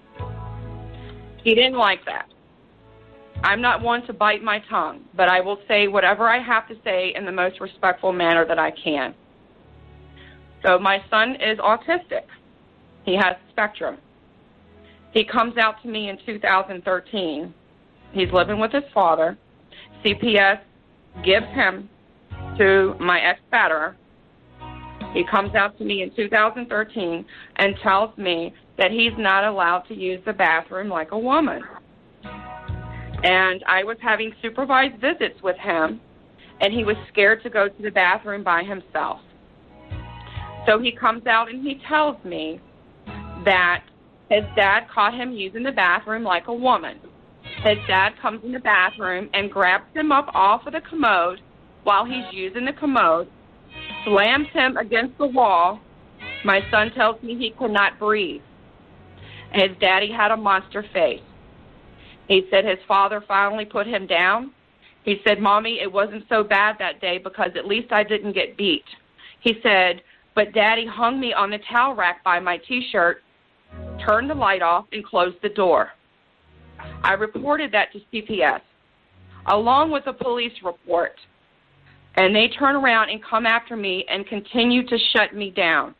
He didn't like that. I'm not one to bite my tongue, but I will say whatever I have to say in the most respectful manner that I can. So my son is autistic. He has spectrum. He comes out to me in 2013. He's living with his father. CPS gives him to my ex-batterer. He comes out to me in 2013 and tells me that he's not allowed to use the bathroom like a woman. And I was having supervised visits with him, and he was scared to go to the bathroom by himself. So he comes out and he tells me that his dad caught him using the bathroom like a woman. His dad comes in the bathroom and grabs him up off of the commode while he's using the commode, slams him against the wall. My son tells me he could not breathe. And his daddy had a monster face. He said his father finally put him down. He said, Mommy, it wasn't so bad that day because at least I didn't get beat. He said, but Daddy hung me on the towel rack by my T-shirt, turned the light off, and closed the door. I reported that to CPS, along with a police report, and they turn around and come after me and continue to shut me down.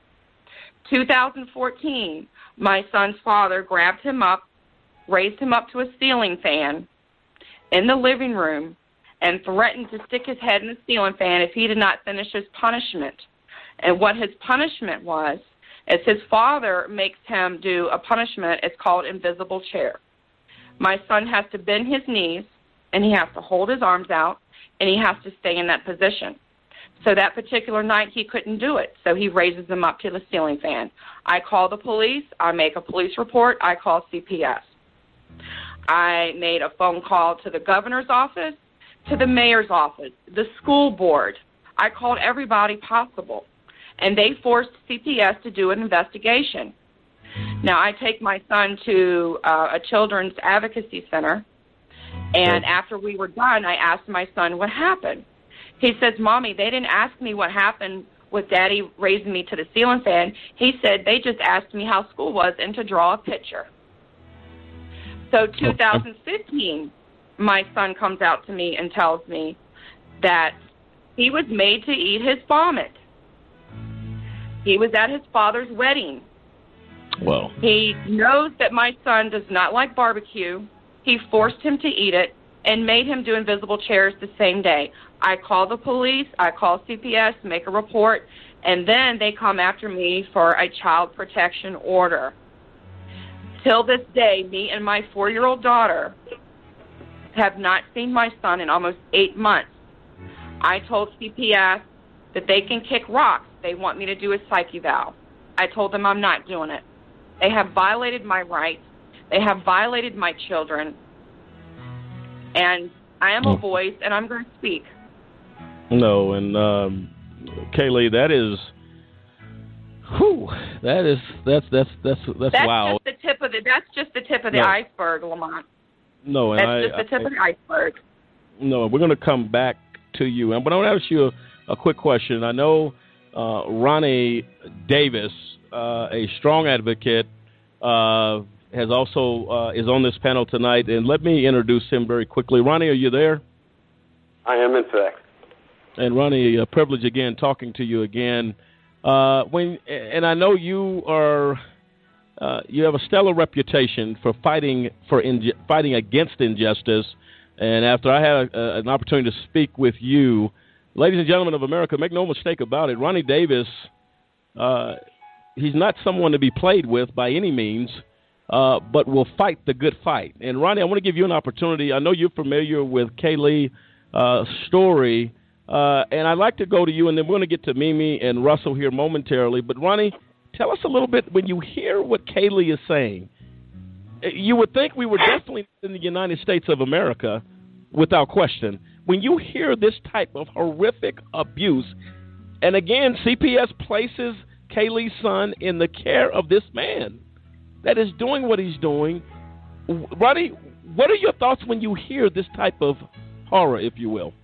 2014, my son's father grabbed him up, raised him up to a ceiling fan in the living room, and threatened to stick his head in the ceiling fan if he did not finish his punishment. And what his punishment was, is his father makes him do a punishment. It's called invisible chair. My son has to bend his knees, and he has to hold his arms out, and he has to stay in that position. So that particular night, he couldn't do it, so he raises him up to the ceiling fan. I call the police. I make a police report. I call CPS. I made a phone call to the governor's office, to the mayor's office, the school board. I called everybody possible, and they forced CPS to do an investigation. Now, I take my son to a children's advocacy center, and after we were done, I asked my son what happened. He says, Mommy, they didn't ask me what happened with Daddy raising me to the ceiling fan. He said they just asked me how school was and to draw a picture. So 2015, my son comes out to me and tells me that he was made to eat his vomit. He was at his father's wedding. Well, he knows that my son does not like barbecue. He forced him to eat it and made him do invisible chairs the same day. I call the police, I call CPS, make a report, and then they come after me for a child protection order. Till this day, me and my 4-year-old daughter have not seen my son in almost 8 months. I told CPS that they can kick rocks. They want me to do a psych eval. I told them I'm not doing it. They have violated my rights. They have violated my children. And I am a voice, and I'm going to speak. No, and Kaylee, that is, whew, that's wow. That's just the tip of the iceberg, Lamont. No, and that's just the tip of the iceberg. No, we're going to come back to you, but I want to ask you a quick question. I know Ronnie Davis, a strong advocate, has also is on this panel tonight, and let me introduce him very quickly. Ronnie, are you there? I am, in fact. And Ronnie, a privilege again talking to you again. And I know you are you have a stellar reputation for fighting against injustice. And after I had an opportunity to speak with you, ladies and gentlemen of America, make no mistake about it, Ronnie Davis, he's not someone to be played with by any means, but will fight the good fight. And Ronnie, I want to give you an opportunity. I know you're familiar with Kaylee's story, and I'd like to go to you, and then we're going to get to Mimi and Russell here momentarily. But Ronnie, tell us a little bit, when you hear what Kaylee is saying, you would think we were definitely in the United States of America, without question. When you hear this type of horrific abuse, and again, CPS places Kaylee's son in the care of this man that is doing what he's doing. Ronnie, what are your thoughts when you hear this type of horror, if you will?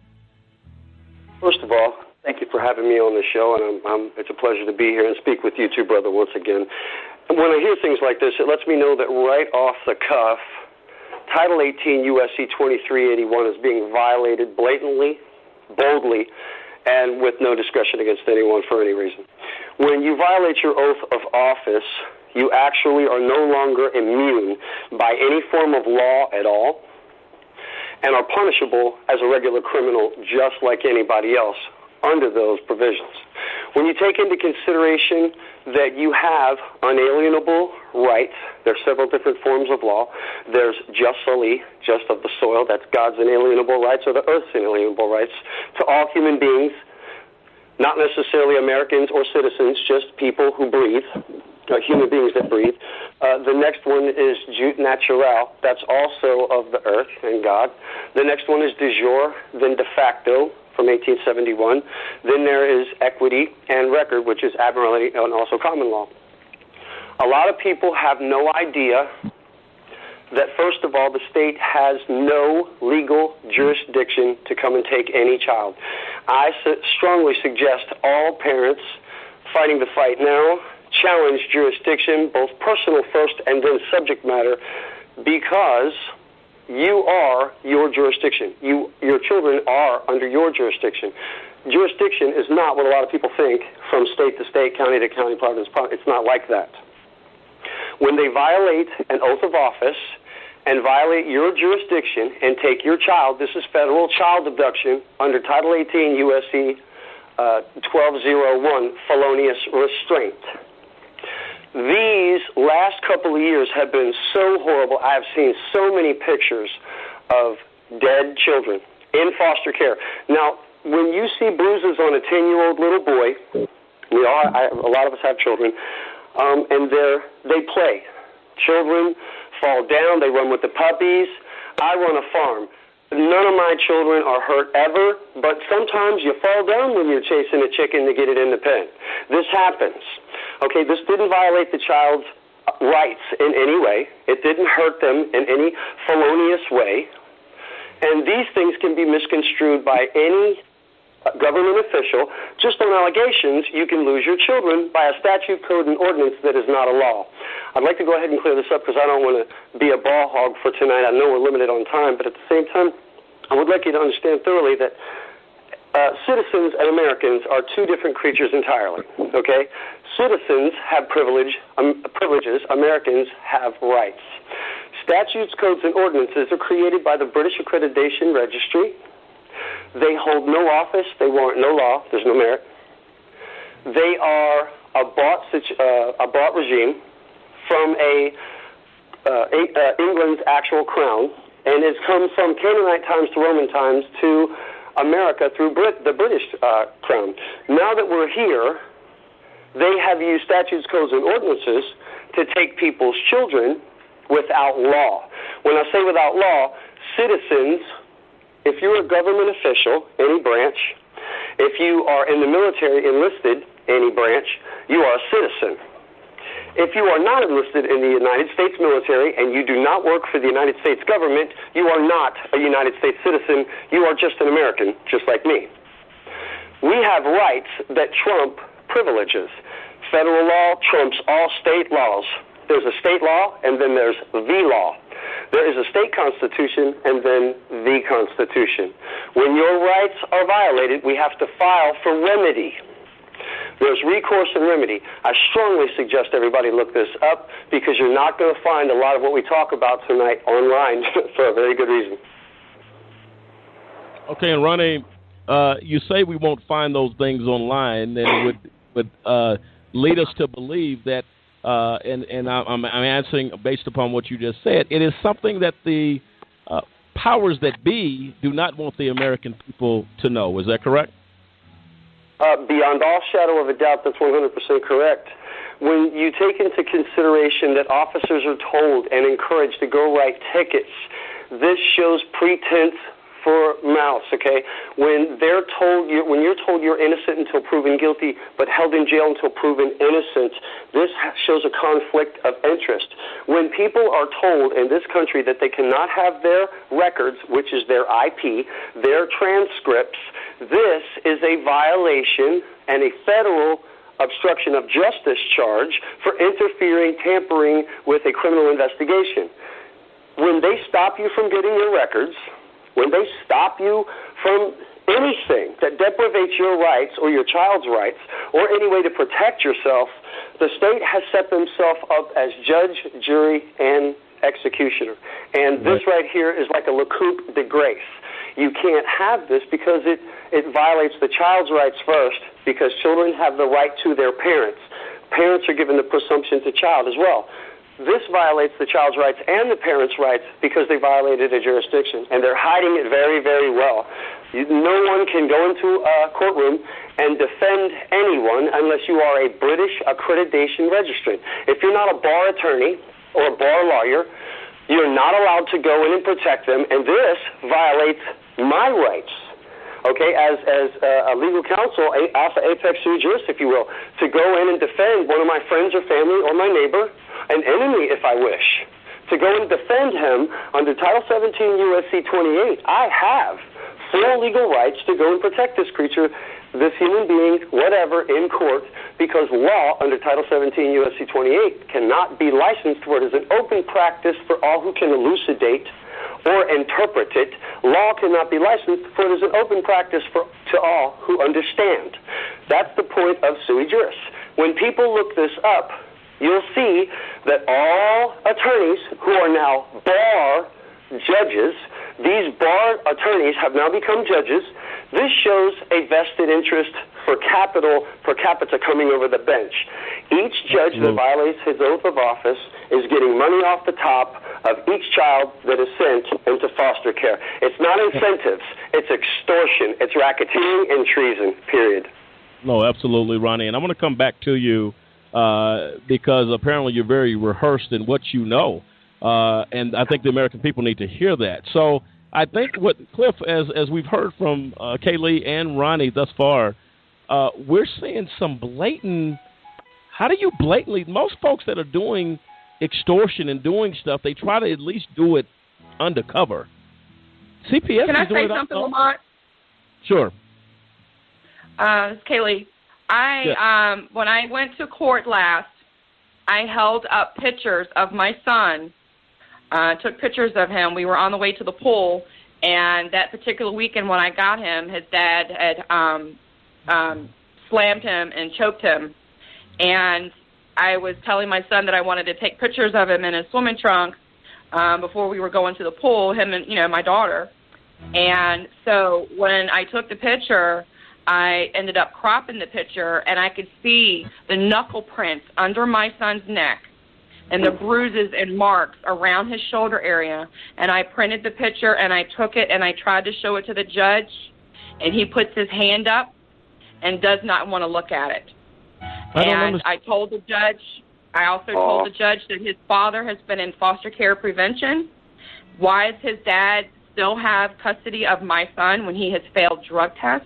First of all, thank you for having me on the show, and it's a pleasure to be here and speak with you too, brother, once again. And when I hear things like this, it lets me know that right off the cuff, Title 18 U.S.C. 2381 is being violated blatantly, boldly, and with no discretion against anyone for any reason. When you violate your oath of office, you actually are no longer immune by any form of law at all and are punishable as a regular criminal just like anybody else under those provisions. When you take into consideration that you have unalienable rights, there are several different forms of law. There's just soli, just of the soil, that's God's inalienable rights or the earth's inalienable rights to all human beings, not necessarily Americans or citizens, just people who breathe, human beings that breathe. The next one is jus naturale, that's also of the earth and God. The next one is de jure, then de facto, from 1871. Then there is equity and record, which is admiralty and also common law. A lot of people have no idea that, first of all, the state has no legal jurisdiction to come and take any child. I strongly suggest all parents fighting the fight now challenge jurisdiction, both personal first and then subject matter, because you are your jurisdiction. Your children are under your jurisdiction. Jurisdiction is not what a lot of people think from state to state, county to county, province to province. It's not like that. When they violate an oath of office and violate your jurisdiction and take your child, this is federal child abduction under Title 18 U.S.C. 1201, felonious restraint. These last couple of years have been so horrible. I've seen so many pictures of dead children in foster care. Now, when you see bruises on a 10-year-old little boy, a lot of us have children, and they play. Children fall down, they run with the puppies. I run a farm. None of my children are hurt ever, but sometimes you fall down when you're chasing a chicken to get it in the pen. This happens. Okay, this didn't violate the child's rights in any way. It didn't hurt them in any felonious way. And these things can be misconstrued by any government official. Just on allegations, you can lose your children by a statute, code, and ordinance that is not a law. I'd like to go ahead and clear this up because I don't want to be a ball hog for tonight. I know we're limited on time, but at the same time, I would like you to understand thoroughly that citizens and Americans are two different creatures entirely, okay? Citizens have privileges, Americans have rights. Statutes, codes, and ordinances are created by the British Accreditation Registry. They hold no office, they warrant no law, there's no merit. They are a bought regime from England's actual crown, and it's come from Canaanite times to Roman times to America through the British crown. Now that we're here, they have used statutes, codes, and ordinances to take people's children without law. When I say without law, citizens, if you're a government official, any branch, if you are in the military enlisted, any branch, you are a citizen. If you are not enlisted in the United States military and you do not work for the United States government, you are not a United States citizen. You are just an American, just like me. We have rights that trump privileges. Federal law trumps all state laws. There's a state law, and then there's the law. There is a state constitution, and then the Constitution. When your rights are violated, we have to file for remedy. There's recourse and remedy. I strongly suggest everybody look this up because you're not going to find a lot of what we talk about tonight online for a very good reason. Okay, and Ronnie, you say we won't find those things online, and it would lead us to believe that, and I'm answering based upon what you just said, it is something that the powers that be do not want the American people to know. Is that correct? Beyond all shadow of a doubt, that's 100% correct. when you take into consideration that officers are told and encouraged to go write tickets, this shows pretense for malice, okay? When you're told you're innocent until proven guilty, but held in jail until proven innocent, this shows a conflict of interest. When people are told in this country that they cannot have their records, which is their IP, their transcripts, this is a violation and a federal obstruction of justice charge for interfering, tampering with a criminal investigation. When they stop you from getting your records, when they stop you from anything that deprivates your rights or your child's rights or any way to protect yourself, the state has set themselves up as judge, jury, and executioner. And this right here is like a le coup de grace. You can't have this because it violates the child's rights first, because children have the right to their parents. Parents are given the presumption to child as well. This violates the child's rights and the parents' rights because they violated a jurisdiction, and they're hiding it very, very well. No one can go into a courtroom and defend anyone unless you are a British accreditation registrant. If you're not a bar attorney or a bar lawyer, you're not allowed to go in and protect them, and this violates my rights, okay, as a legal counsel, alpha apex sui juris, if you will, to go in and defend one of my friends or family or my neighbor, an enemy if I wish, to go and defend him under Title 17 U.S.C. 28. I have full legal rights to go and protect this creature, this human being, whatever, in court, because law under Title 17 U.S.C. 28 cannot be licensed for it is an open practice for all who can elucidate or interpret it. Law cannot be licensed, for it is an open practice to all who understand. That's the point of sui juris. When people look this up, you'll see that all attorneys who are now bar judges, these bar attorneys have now become judges. This shows a vested interest for capita coming over the bench. Each judge that violates his oath of office is getting money off the top of each child that is sent into foster care. It's not incentives, it's extortion, it's racketeering and treason, period. No, absolutely, Ronnie. And I'm going to come back to you because apparently you're very rehearsed in what you know. And I think the American people need to hear that. So I think what Cliff, as we've heard from Kaylee and Ronnie thus far, we're seeing some blatant, how do you blatantly, most folks that are doing extortion and doing stuff, they try to at least do it undercover. CPS Can I is doing say it something, Lamont? Sure. Kaylee, when I went to court last, I held up pictures of my son, took pictures of him. We were on the way to the pool, and that particular weekend when I got him, his dad had slammed him and choked him. And I was telling my son that I wanted to take pictures of him in his swimming trunks before we were going to the pool, him and, my daughter. And so when I took the picture, I ended up cropping the picture, and I could see the knuckle prints under my son's neck and the bruises and marks around his shoulder area. And I printed the picture, and I took it, and I tried to show it to the judge, and he puts his hand up and does not want to look at it. I told the judge, I also told the judge that his father has been in foster care prevention. Why does his dad still have custody of my son when he has failed drug tests?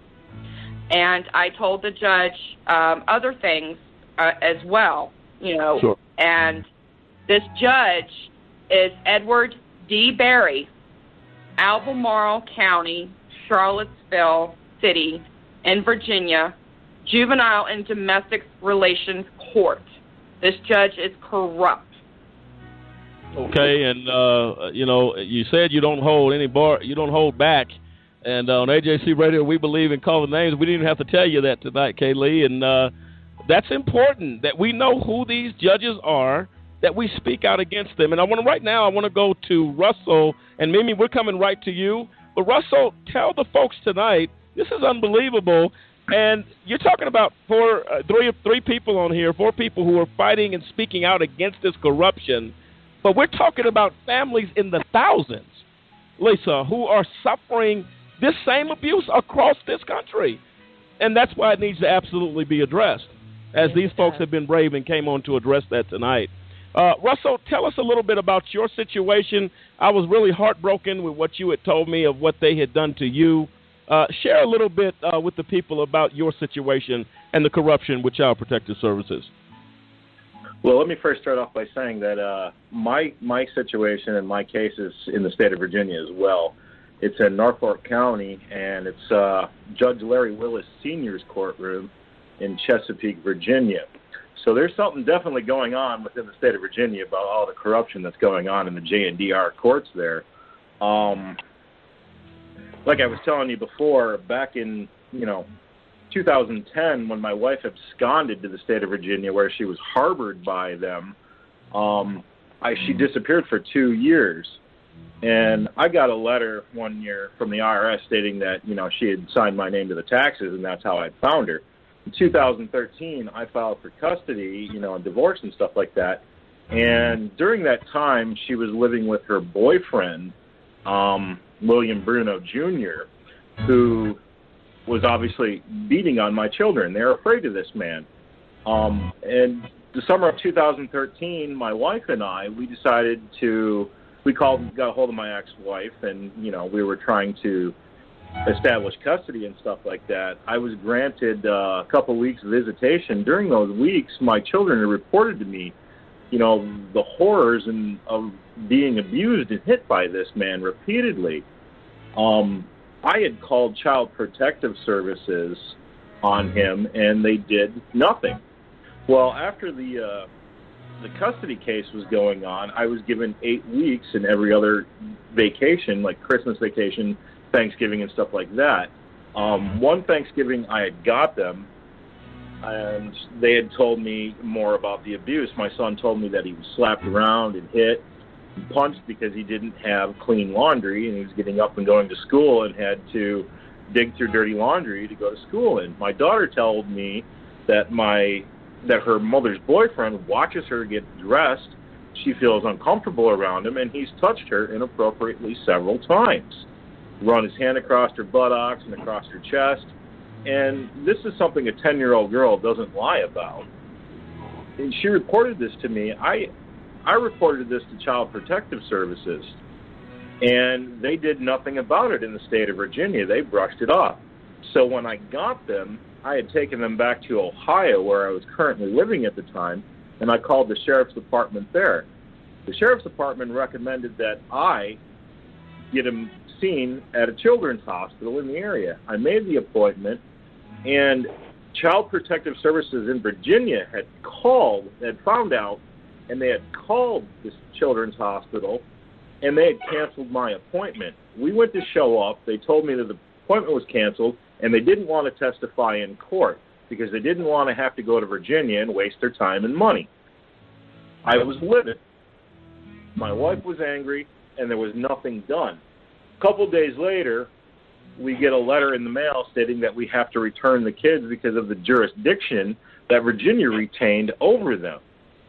And I told the judge other things as well, Sure. And this judge is Edward D. Berry, Albemarle County, Charlottesville City, in Virginia, Juvenile and Domestic Relations Court. This judge is corrupt. Okay, and you said you don't hold back. And on AJC Radio, we believe in calling names. We didn't even have to tell you that tonight, Kaylee. And that's important, that we know who these judges are, that we speak out against them. And I want to go to Russell. And Mimi, we're coming right to you. But Russell, tell the folks tonight, this is unbelievable. And you're talking about three people on here, 4 people who are fighting and speaking out against this corruption. But we're talking about families in the thousands, Lisa, who are suffering this same abuse across this country. And that's why it needs to absolutely be addressed. as these folks have been brave and came on to address that tonight. Russell, tell us a little bit about your situation. I was really heartbroken with what you had told me of what they had done to you. Share a little bit with the people about your situation and the corruption with Child Protective Services. Well, let me first start off by saying that my situation and my case is in the state of Virginia as well. It's in Norfolk County, and it's Judge Larry Willis Sr.'s courtroom in Chesapeake, Virginia. So there's something definitely going on within the state of Virginia about all the corruption that's going on in the J&DR courts there. Like I was telling you before, back in 2010, when my wife absconded to the state of Virginia, where she was harbored by them, she disappeared for 2 years. And I got a letter one year from the IRS stating that, she had signed my name to the taxes, and that's how I'd found her. In 2013, I filed for custody, and divorce and stuff like that. And during that time, she was living with her boyfriend, William Bruno Jr., who was obviously beating on my children. They're afraid of this man. And the summer of 2013, my wife and I, we got a hold of my ex-wife, and, we were trying to establish custody and stuff like that. I was granted a couple weeks visitation. During those weeks, my children had reported to me, the horrors of being abused and hit by this man repeatedly. I had called Child Protective Services on him, and they did nothing. Well, after the custody case was going on, I was given 8 weeks in every other vacation, like Christmas vacation, Thanksgiving, and stuff like that. One Thanksgiving, I had got them, and they had told me more about the abuse. My son told me that he was slapped around and hit and punched because he didn't have clean laundry, and he was getting up and going to school and had to dig through dirty laundry to go to school. And my daughter told me that her mother's boyfriend watches her get dressed. She feels uncomfortable around him, and he's touched her inappropriately several times. Run his hand across her buttocks and across her chest. And this is something a 10-year-old girl doesn't lie about. And she reported this to me. I reported this to Child Protective Services, and they did nothing about it in the state of Virginia. They brushed it off. So when I got them, I had taken them back to Ohio, where I was currently living at the time, and I called the sheriff's department there. The sheriff's department recommended that I get them seen at a children's hospital in the area. I made the appointment, and Child Protective Services in Virginia had found out, and they had called this children's hospital, and they had canceled my appointment. We went to show up. They told me that the appointment was canceled, and they didn't want to testify in court because they didn't want to have to go to Virginia and waste their time and money. I was livid. My wife was angry, and there was nothing done. A couple days later, we get a letter in the mail stating that we have to return the kids because of the jurisdiction that Virginia retained over them.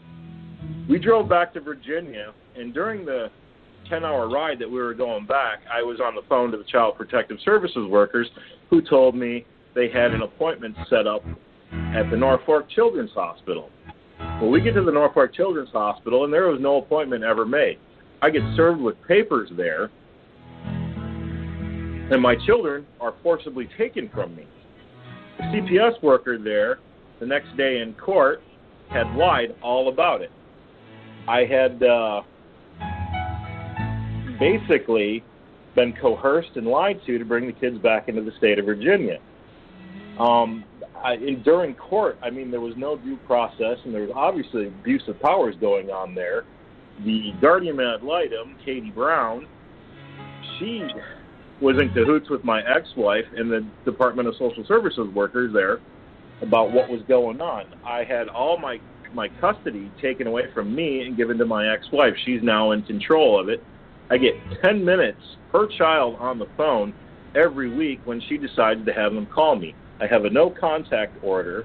We drove back to Virginia, and during the 10-hour ride that we were going back, I was on the phone to the Child Protective Services workers who told me they had an appointment set up at the Norfolk Children's Hospital. Well, we get to the Norfolk Children's Hospital, and there was no appointment ever made. I get served with papers there, and my children are forcibly taken from me. The CPS worker there, the next day in court, had lied all about it. I had basically been coerced and lied to bring the kids back into the state of Virginia. During court, there was no due process, and there was obviously abuse of powers going on there. The guardian ad litem, Katie Brown, she was in cahoots with my ex-wife and the Department of Social Services workers there about what was going on. I had all my custody taken away from me and given to my ex-wife. She's now in control of it. I get 10 minutes per child on the phone every week when she decided to have them call me. I have a no-contact order.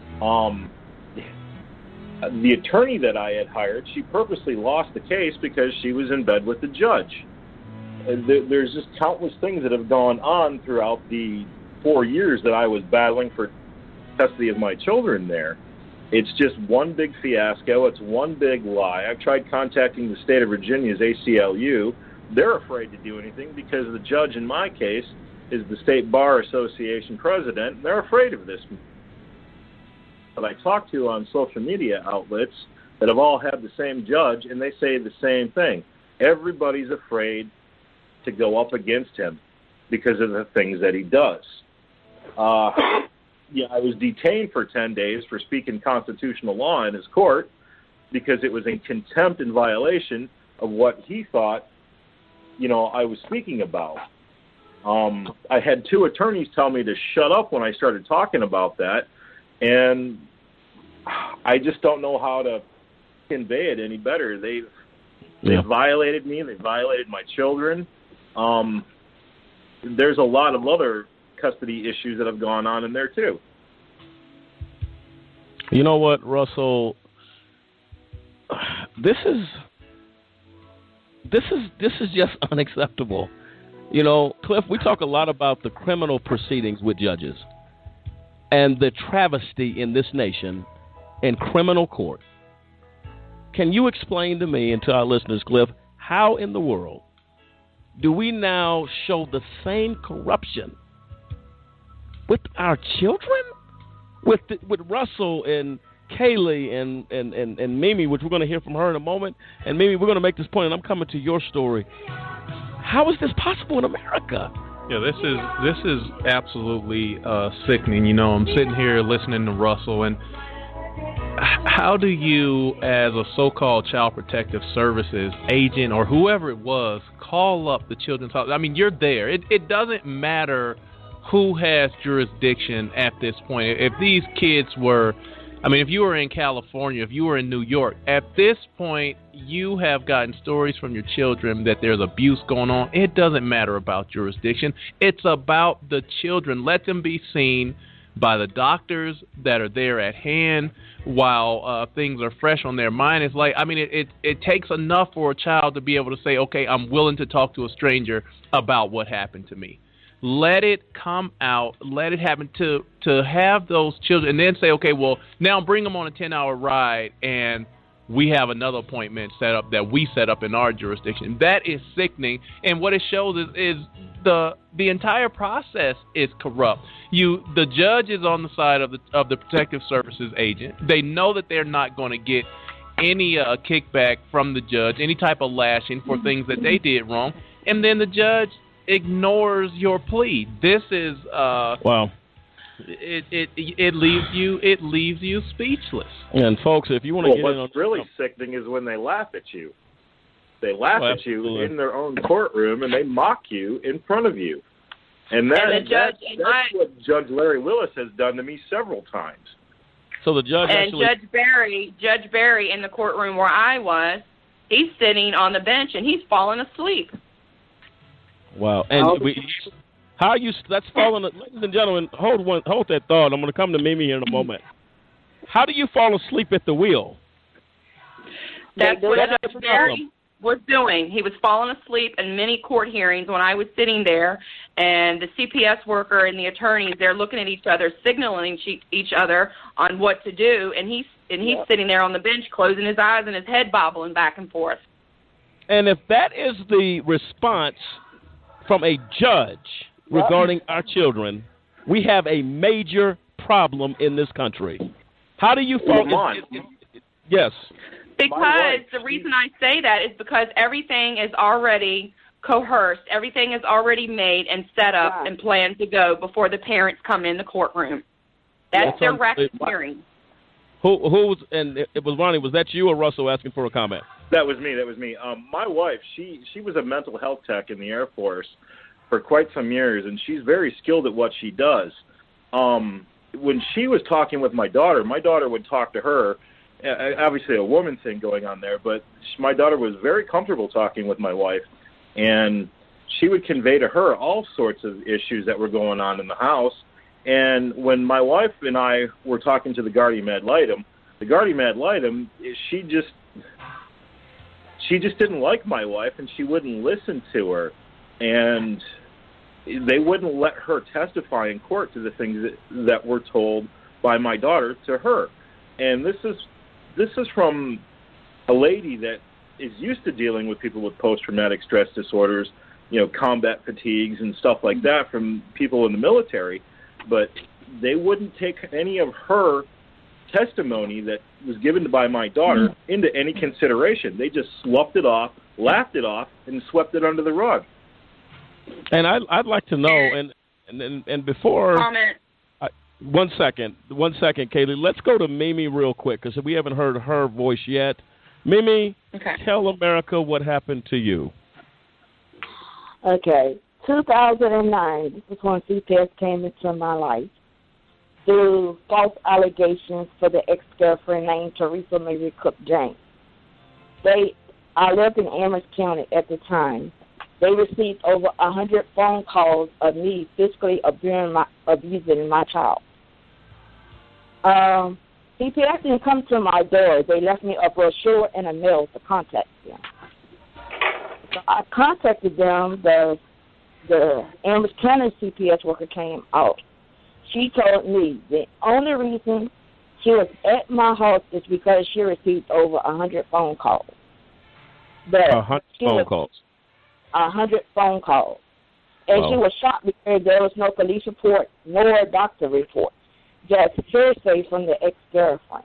The attorney that I had hired, she purposely lost the case because she was in bed with the judge. There's just countless things that have gone on throughout the 4 years that I was battling for custody of my children there. It's just one big fiasco. It's one big lie. I've tried contacting the state of Virginia's ACLU. They're afraid to do anything because the judge in my case is the State Bar Association president, and they're afraid of this. But I talk to on social media outlets that have all had the same judge, and they say the same thing. Everybody's afraid to go up against him because of the things that he does. I was detained for 10 days for speaking constitutional law in his court because it was in contempt and violation of what he thought, I was speaking about. I had 2 attorneys tell me to shut up when I started talking about that, and I just don't know how to convey it any better. They've violated me. They violated my children. There's a lot of other custody issues that have gone on in there too. You know what, Russell? This is just unacceptable. Cliff, we talk a lot about the criminal proceedings with judges and the travesty in this nation in criminal court. Can you explain to me and to our listeners, Cliff, how in the world do we now show the same corruption with our children? With Russell and Kaylee and Mimi, which we're going to hear from her in a moment. And Mimi, we're going to make this point, and I'm coming to your story. How is this possible in America? Yeah, this is absolutely sickening. I'm sitting here listening to Russell, and how do you, as a so-called Child Protective Services agent or whoever it was, call up the Children's Hospital? I mean, you're there. It doesn't matter who has jurisdiction at this point. If these kids were, if you were in California, if you were in New York, at this point, you have gotten stories from your children that there's abuse going on. It doesn't matter about jurisdiction. It's about the children. Let them be seen by the doctors that are there at hand while things are fresh on their mind. It's like, it takes enough for a child to be able to say, okay, I'm willing to talk to a stranger about what happened to me. Let it come out. Let it happen to have those children, and then say, okay, well, now bring them on a 10-hour ride, and we have another appointment set up that we set up in our jurisdiction. That is sickening, and what it shows is the entire process is corrupt. The judge is on the side of the Protective Services agent. They know that they're not going to get any kickback from the judge, any type of lashing for things that they did wrong, and then the judge ignores your plea. This is wow. It leaves you speechless. And folks, if you want to get in on what's really sickening is when they laugh at you. They laugh at you in their own courtroom and they mock you in front of you. And that's what Judge Larry Willis has done to me several times. So the judge and Judge Barry in the courtroom where I was, he's sitting on the bench and he's falling asleep. Wow. And how you that's falling, ladies and gentlemen, hold that thought. I'm going to come to Mimi here in a moment. How do you fall asleep at the wheel? That's what Judge Barry was doing. He was falling asleep in many court hearings when I was sitting there, and the CPS worker and the attorneys, they're looking at each other, signaling each other on what to do, and he's sitting there on the bench closing his eyes and his head bobbling back and forth. And if that is the response from a judge regarding our children, we have a major problem in this country. How do you fall? Yes. Because the reason I say that is because everything is already coerced. Everything is already made and set up and planned to go before the parents come in the courtroom. That's their racketeering. Who and it was Ronnie, was that you or Russell asking for a comment? That was me. My wife, she was a mental health tech in the Air Force for quite some years, and she's very skilled at what she does. When she was talking with my daughter would talk to her. Obviously a woman thing going on there, but my daughter was very comfortable talking with my wife, and she would convey to her all sorts of issues that were going on in the house. And when my wife and I were talking to the guardian ad litem, she just didn't like my wife, and she wouldn't listen to her, and they wouldn't let her testify in court to the things that were told by my daughter to her. and this is from a lady that is used to dealing with people with post-traumatic stress disorders, combat fatigues and stuff like that from people in the military, but they wouldn't take any of her testimony that was given by my daughter into any consideration. They just sloughed it off, laughed it off, and swept it under the rug. And I'd like to know, and before... Comment. One second, Kaylee. Let's go to Mimi real quick because we haven't heard her voice yet. Mimi, Tell America what happened to you. Okay, 2009, this is when CPS came into my life through false allegations for the ex-girlfriend named Teresa Marie Cook James. I lived in Amherst County at the time. They received over 100 phone calls of me physically abusing my child. CPS didn't come to my door. They left me a brochure and a mail to contact them. So I contacted them. The Amherst County CPS worker came out. She told me the only reason she was at my house is because she received over 100 phone calls. 100 phone calls. 100 phone calls. And she was shocked because there was no police report nor doctor report, just hearsay from the ex-girlfriend.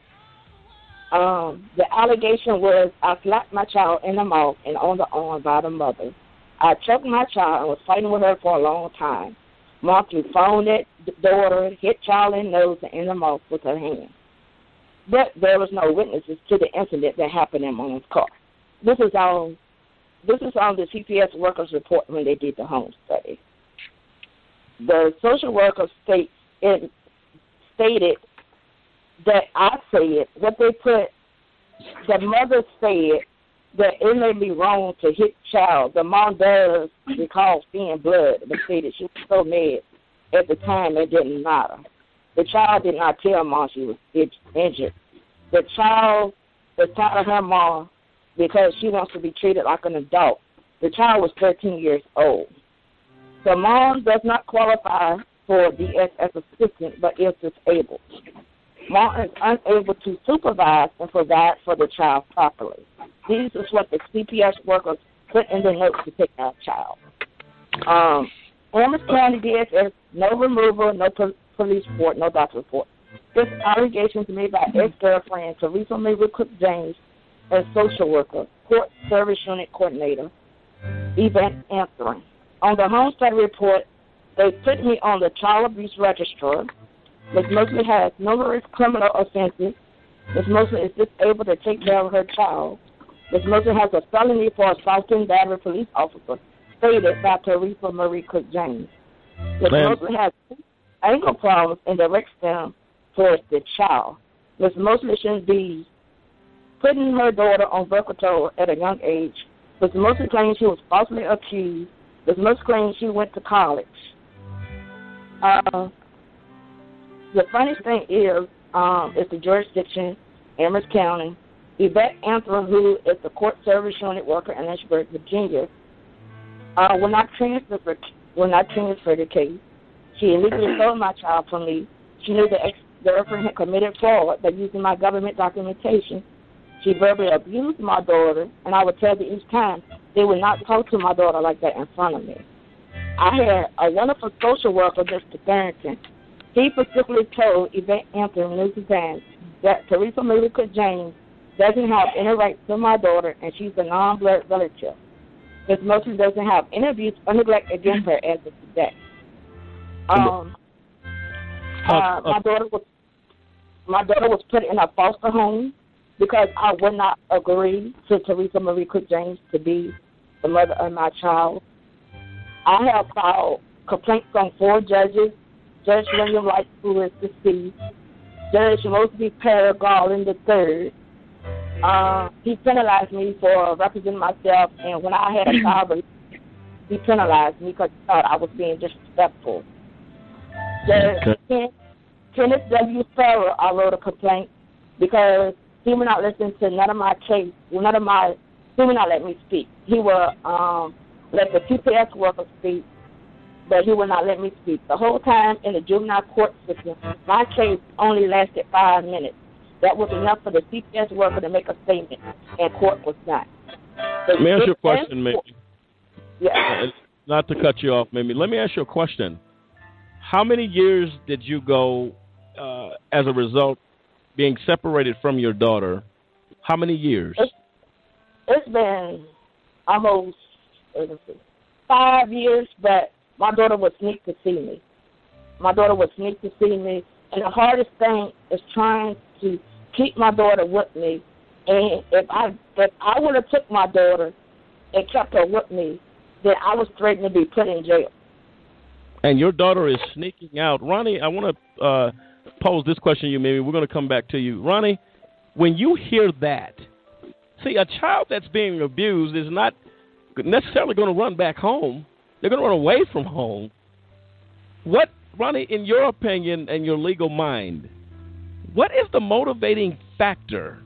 The allegation was I slapped my child in the mouth and on the arm by the mother. I choked my child and was fighting with her for a long time. Mom threw phone at the daughter, hit child in the nose and in the mouth with her hand. But there was no witnesses to the incident that happened in Mom's car. This is on the CPS workers' report when they did the home study. The social worker stated that I said, what they put, the mother said that it may be wrong to hit child. The mom does recall seeing blood, but stated she was so mad at the time it didn't matter. The child did not tell mom she was injured. The child was telling her mom because she wants to be treated like an adult. The child was 13 years old. The mom does not qualify for DSS assistant, but is disabled. Mom is unable to supervise and provide for the child properly. This is what the CPS workers put in the notes to take our child. Amherst County DSS, no removal, no police report, no doctor report. This allegation is made by ex-girlfriend Teresa Marie Cook James and social worker, court service unit coordinator, Yvette Anthony. On the home study report, they put me on the child abuse register. Ms. Mosley has numerous criminal offenses. Ms. Mosley is disabled to take care of her child. Ms. Mosley has a felony for assaulting battery police officer, stated by Teresa Marie Cook James. Ms. Mosley has ankle problems and directs them towards the child. Ms. Mosley shouldn't be putting her daughter on birth control at a young age. Ms. Mosley claims she was falsely accused. Ms. Mosley claims she went to college. The funniest thing is the jurisdiction, Amherst County. Yvette Anthony, who is the court service unit worker in Lynchburg, Virginia, will not transfer the case. She illegally stole my child from me. She knew the ex-girlfriend had committed fraud by using my government documentation. She verbally abused my daughter, and I would tell them each time they would not talk to my daughter like that in front of me. I had a wonderful social worker, Mr. Barrington. He specifically told Yvette Anthony News and Times that Teresa Marie Cook James doesn't have any rights to my daughter, and she's a non-blood relative. Ms. Mosley doesn't have any abuse or neglect against her as of today. My daughter was put in a foster home because I would not agree to Teresa Marie Cook James to be the mother of my child. I have filed complaints on 4 judges. Judge William Light, who is deceased. Judge Mosby Garland III. He penalized me for representing myself, and when I had a child, he penalized me because he thought I was being disrespectful. Judge Kenneth W. Farrell, I wrote a complaint because he would not listen to none of my case. He would not let me speak. He would let the CPS workers speak, but he would not let me speak. The whole time in the juvenile court system, my case only lasted 5 minutes. That was enough for the CPS worker to make a statement, and court was not. Let me ask you a question, Mimi. Yeah. Not to cut you off, Mimi. Let me ask you a question. How many years did you go as a result being separated from your daughter? How many years? It's been almost 5 years, but my daughter would sneak to see me. And the hardest thing is trying to keep my daughter with me. And if I would have took my daughter and kept her with me, then I was threatened to be put in jail. And your daughter is sneaking out. Ronnie, I want to pose this question to you, maybe. We're going to come back to you. Ronnie, when you hear that, see, a child that's being abused is not necessarily going to run back home. They're going to run away from home. What, Ronnie, in your opinion and your legal mind, what is the motivating factor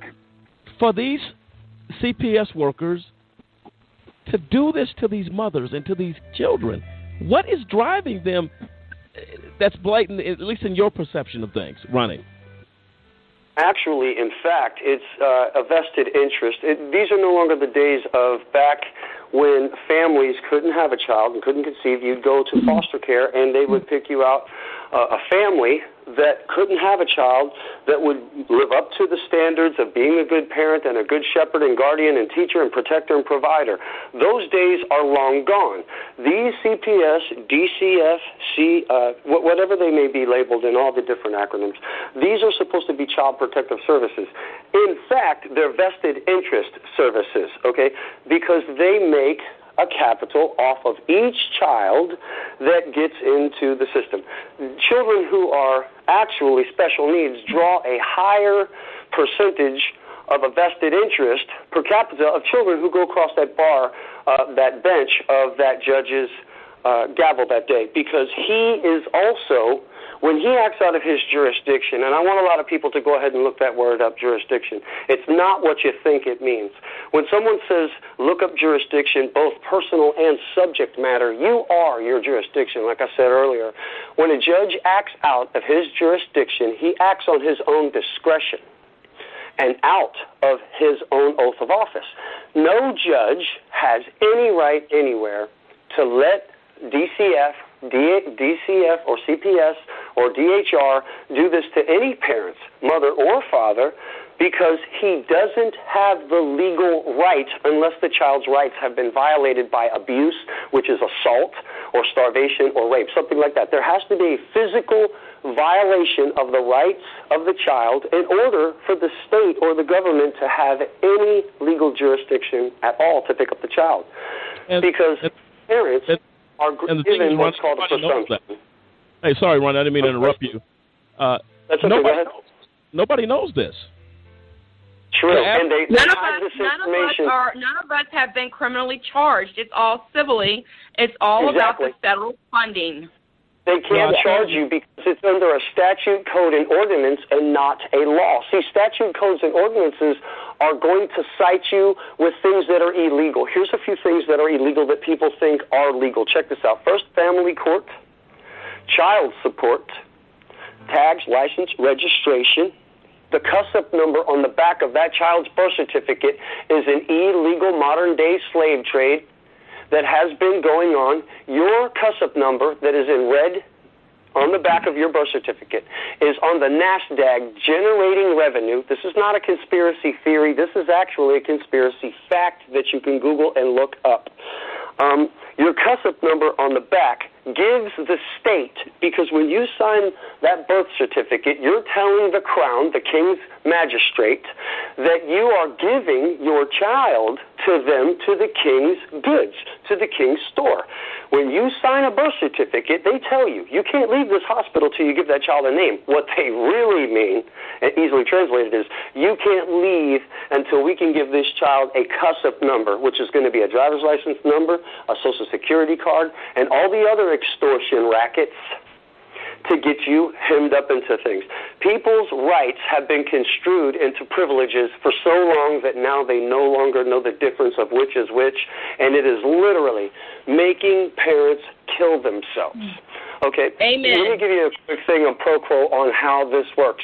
for these CPS workers to do this to these mothers and to these children? What is driving them that's blatant, at least in your perception of things, Ronnie? Actually, in fact, it's a vested interest. These are no longer the days of back when families couldn't have a child and couldn't conceive. You'd go to foster care, and they would pick you out a family that couldn't have a child that would live up to the standards of being a good parent and a good shepherd and guardian and teacher and protector and provider. Those days are long gone. These CPS, DCF, whatever they may be labeled in all the different acronyms, these are supposed to be child protective services. In fact, they're vested interest services, okay, because they make a capital off of each child that gets into the system. Children who are actually special needs draw a higher percentage of a vested interest per capita of children who go across that bar, that bench of that judge's gavel that day, because he is also, when he acts out of his jurisdiction, and I want a lot of people to go ahead and look that word up, jurisdiction. It's not what you think it means. When someone says look up jurisdiction, both personal and subject matter, you are your jurisdiction, like I said earlier. When a judge acts out of his jurisdiction, he acts on his own discretion and out of his own oath of office. No judge has any right anywhere to let DCF or CPS or DHR do this to any parents, mother or father, because he doesn't have the legal right unless the child's rights have been violated by abuse, which is assault or starvation or rape, something like that. There has to be a physical violation of the rights of the child in order for the state or the government to have any legal jurisdiction at all to pick up the child. Because parents are given what's called a presumption. Hey, sorry, Ron, I didn't mean to interrupt you. That's okay, go ahead. Nobody knows this. True, and none of us have been criminally charged. It's all civilly. It's all about the federal funding. They can't charge you because it's under a statute, code, and ordinance and not a law. See, statute, codes, and ordinances are going to cite you with things that are illegal. Here's a few things that are illegal that people think are legal. Check this out. First, family court, child support, tags, license, registration. The CUSUP number on the back of that child's birth certificate is an illegal modern-day slave trade that has been going on. Your CUSUP number that is in red on the back of your birth certificate is on the NASDAQ generating revenue. This is not a conspiracy theory. This is actually a conspiracy fact that you can Google and look up. Your CUSUP number on the back gives the state, because when you sign that birth certificate, you're telling the crown, the king's magistrate, that you are giving your child to them, to the king's goods, to the king's store. When you sign a birth certificate, they tell you, you can't leave this hospital till you give that child a name. What they really mean, and easily translated, is you can't leave until we can give this child a CUSUP number, which is going to be a driver's license number, a social security card, and all the other extortion rackets to get you hemmed up into things. People's rights have been construed into privileges for so long that now they no longer know the difference of which is which, and it is literally making parents kill themselves. Okay? Amen. Let me give you a quick thing, a pro quo on how this works.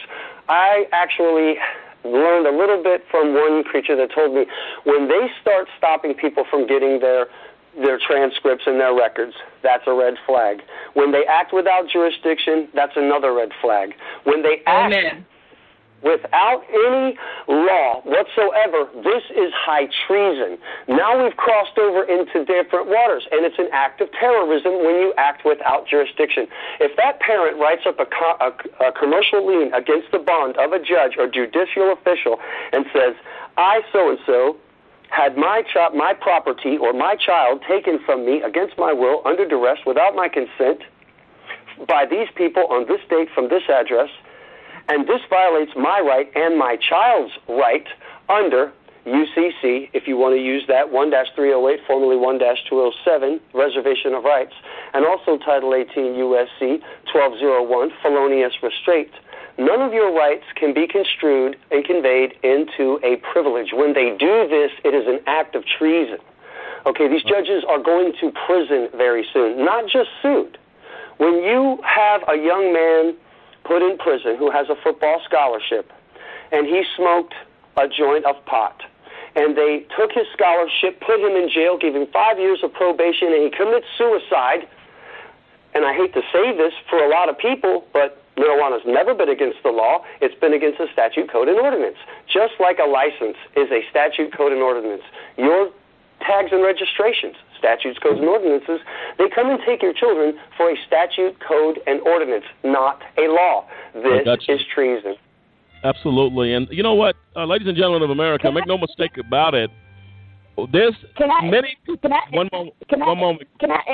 I actually learned a little bit from one preacher that told me when they start stopping people from getting their transcripts and their records, that's a red flag. When they act without jurisdiction, that's another red flag. When they act without any law whatsoever, this is high treason. Now we've crossed over into different waters, and it's an act of terrorism when you act without jurisdiction. If that parent writes up a commercial lien against the bond of a judge or judicial official and says, I so-and-so had my property or my child taken from me against my will, under duress, without my consent, by these people on this date from this address, and this violates my right and my child's right under UCC, if you want to use that, 1-308, formerly 1-207, Reservation of Rights, and also Title 18 U.S.C. 1201, felonious restraint. None of your rights can be construed and conveyed into a privilege. When they do this, it is an act of treason. Okay, these judges are going to prison very soon, not just sued. When you have a young man put in prison who has a football scholarship, and he smoked a joint of pot, and they took his scholarship, put him in jail, gave him 5 years of probation, and he commits suicide, and I hate to say this for a lot of people, but marijuana's never been against the law. It's been against the statute, code, and ordinance. Just like a license is a statute, code, and ordinance. Your tags and registrations, statutes, codes, and ordinances, they come and take your children for a statute, code, and ordinance, not a law. This is treason. Absolutely. And you know what, ladies and gentlemen of America, make no mistake about it. There's many people. One moment.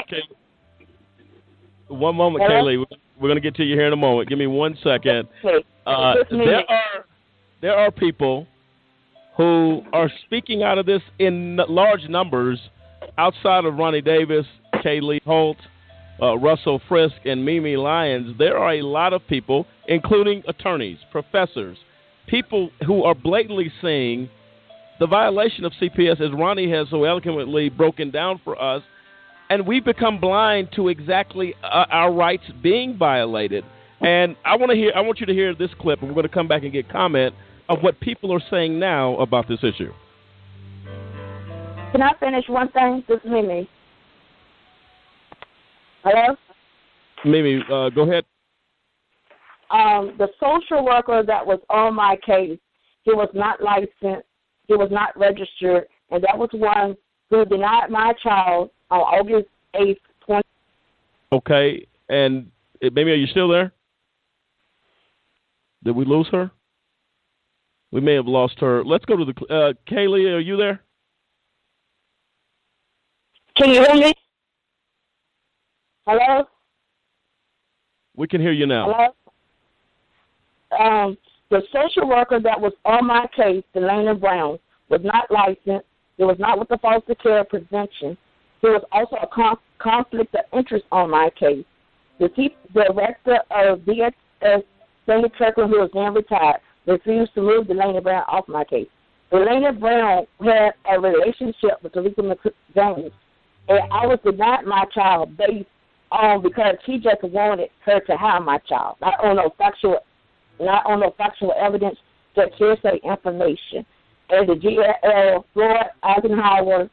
Kaylee. We're going to get to you here in a moment. Give me 1 second. There are people who are speaking out of this in large numbers outside of Ronnie Davis, Kaylee Holt, Russell Frisk, and Mimi Lyons. There are a lot of people, including attorneys, professors, people who are blatantly saying the violation of CPS, as Ronnie has so eloquently broken down for us, and we become blind to exactly our rights being violated. And I want you to hear this clip, and we're going to come back and get comment of what people are saying now about this issue. Can I finish one thing? This is Mimi. Hello? Mimi, go ahead. The social worker that was on my case, he was not licensed, he was not registered, and that was one who denied my child on August 8th, 20. Okay, and Mimi, are you still there? Did we lose her? We may have lost her. Let's go to the Kaylee, are you there? Can you hear me? Hello? We can hear you now. Hello? The social worker that was on my case, Delana Brown, was not licensed. It was not with the foster care prevention. There was also a conflict of interest on my case. The director of DHS, Sandy Kirkland, who was then retired, refused to move Delana Brown off my case. Delana Brown had a relationship with Talika McJames, and I was denied my child based on because he just wanted her to have my child, not on no factual evidence, just hearsay information. And the GL, Floyd Eisenhower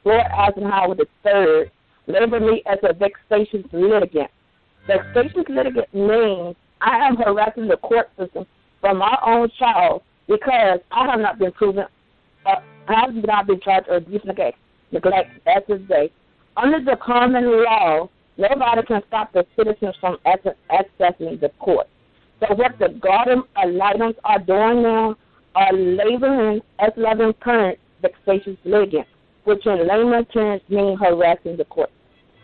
III, labeled me as a vexatious litigant. Vexatious litigant means I am harassing the court system for my own child because I have not been proven, I have not been charged of abuse and neglect as this day. Under the common law, nobody can stop the citizens from accessing the court. So what the Garden Alliance are doing now are labeling as loving parent vexatious litigant, which in layman terms mean harassing the court.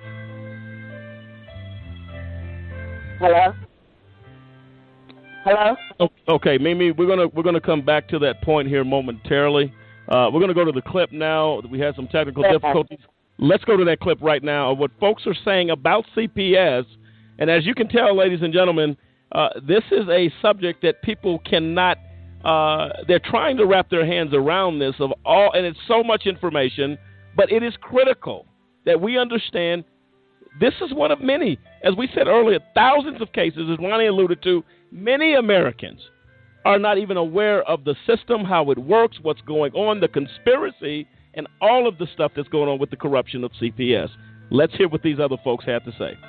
Hello? Hello? Okay, Mimi, we're gonna come back to that point here momentarily. We're gonna go to the clip now. We had some technical difficulties. Let's go to that clip right now of what folks are saying about CPS. And as you can tell, ladies and gentlemen, this is a subject that people cannot. They're trying to wrap their hands around this and it's so much information, but it is critical that we understand this is one of many, as we said earlier, thousands of cases, as Ronnie alluded to, many Americans are not even aware of the system, how it works, what's going on, the conspiracy, and all of the stuff that's going on with the corruption of CPS. Let's hear what these other folks have to say.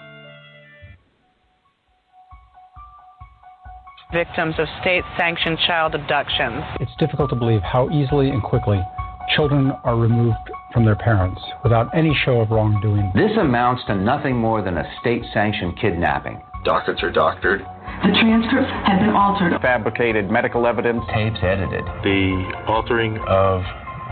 Victims of state-sanctioned child abductions. It's difficult to believe how easily and quickly children are removed from their parents without any show of wrongdoing. This amounts to nothing more than a state-sanctioned kidnapping. Dockets are doctored. The transcripts have been altered. Fabricated medical evidence. Tapes edited. The altering of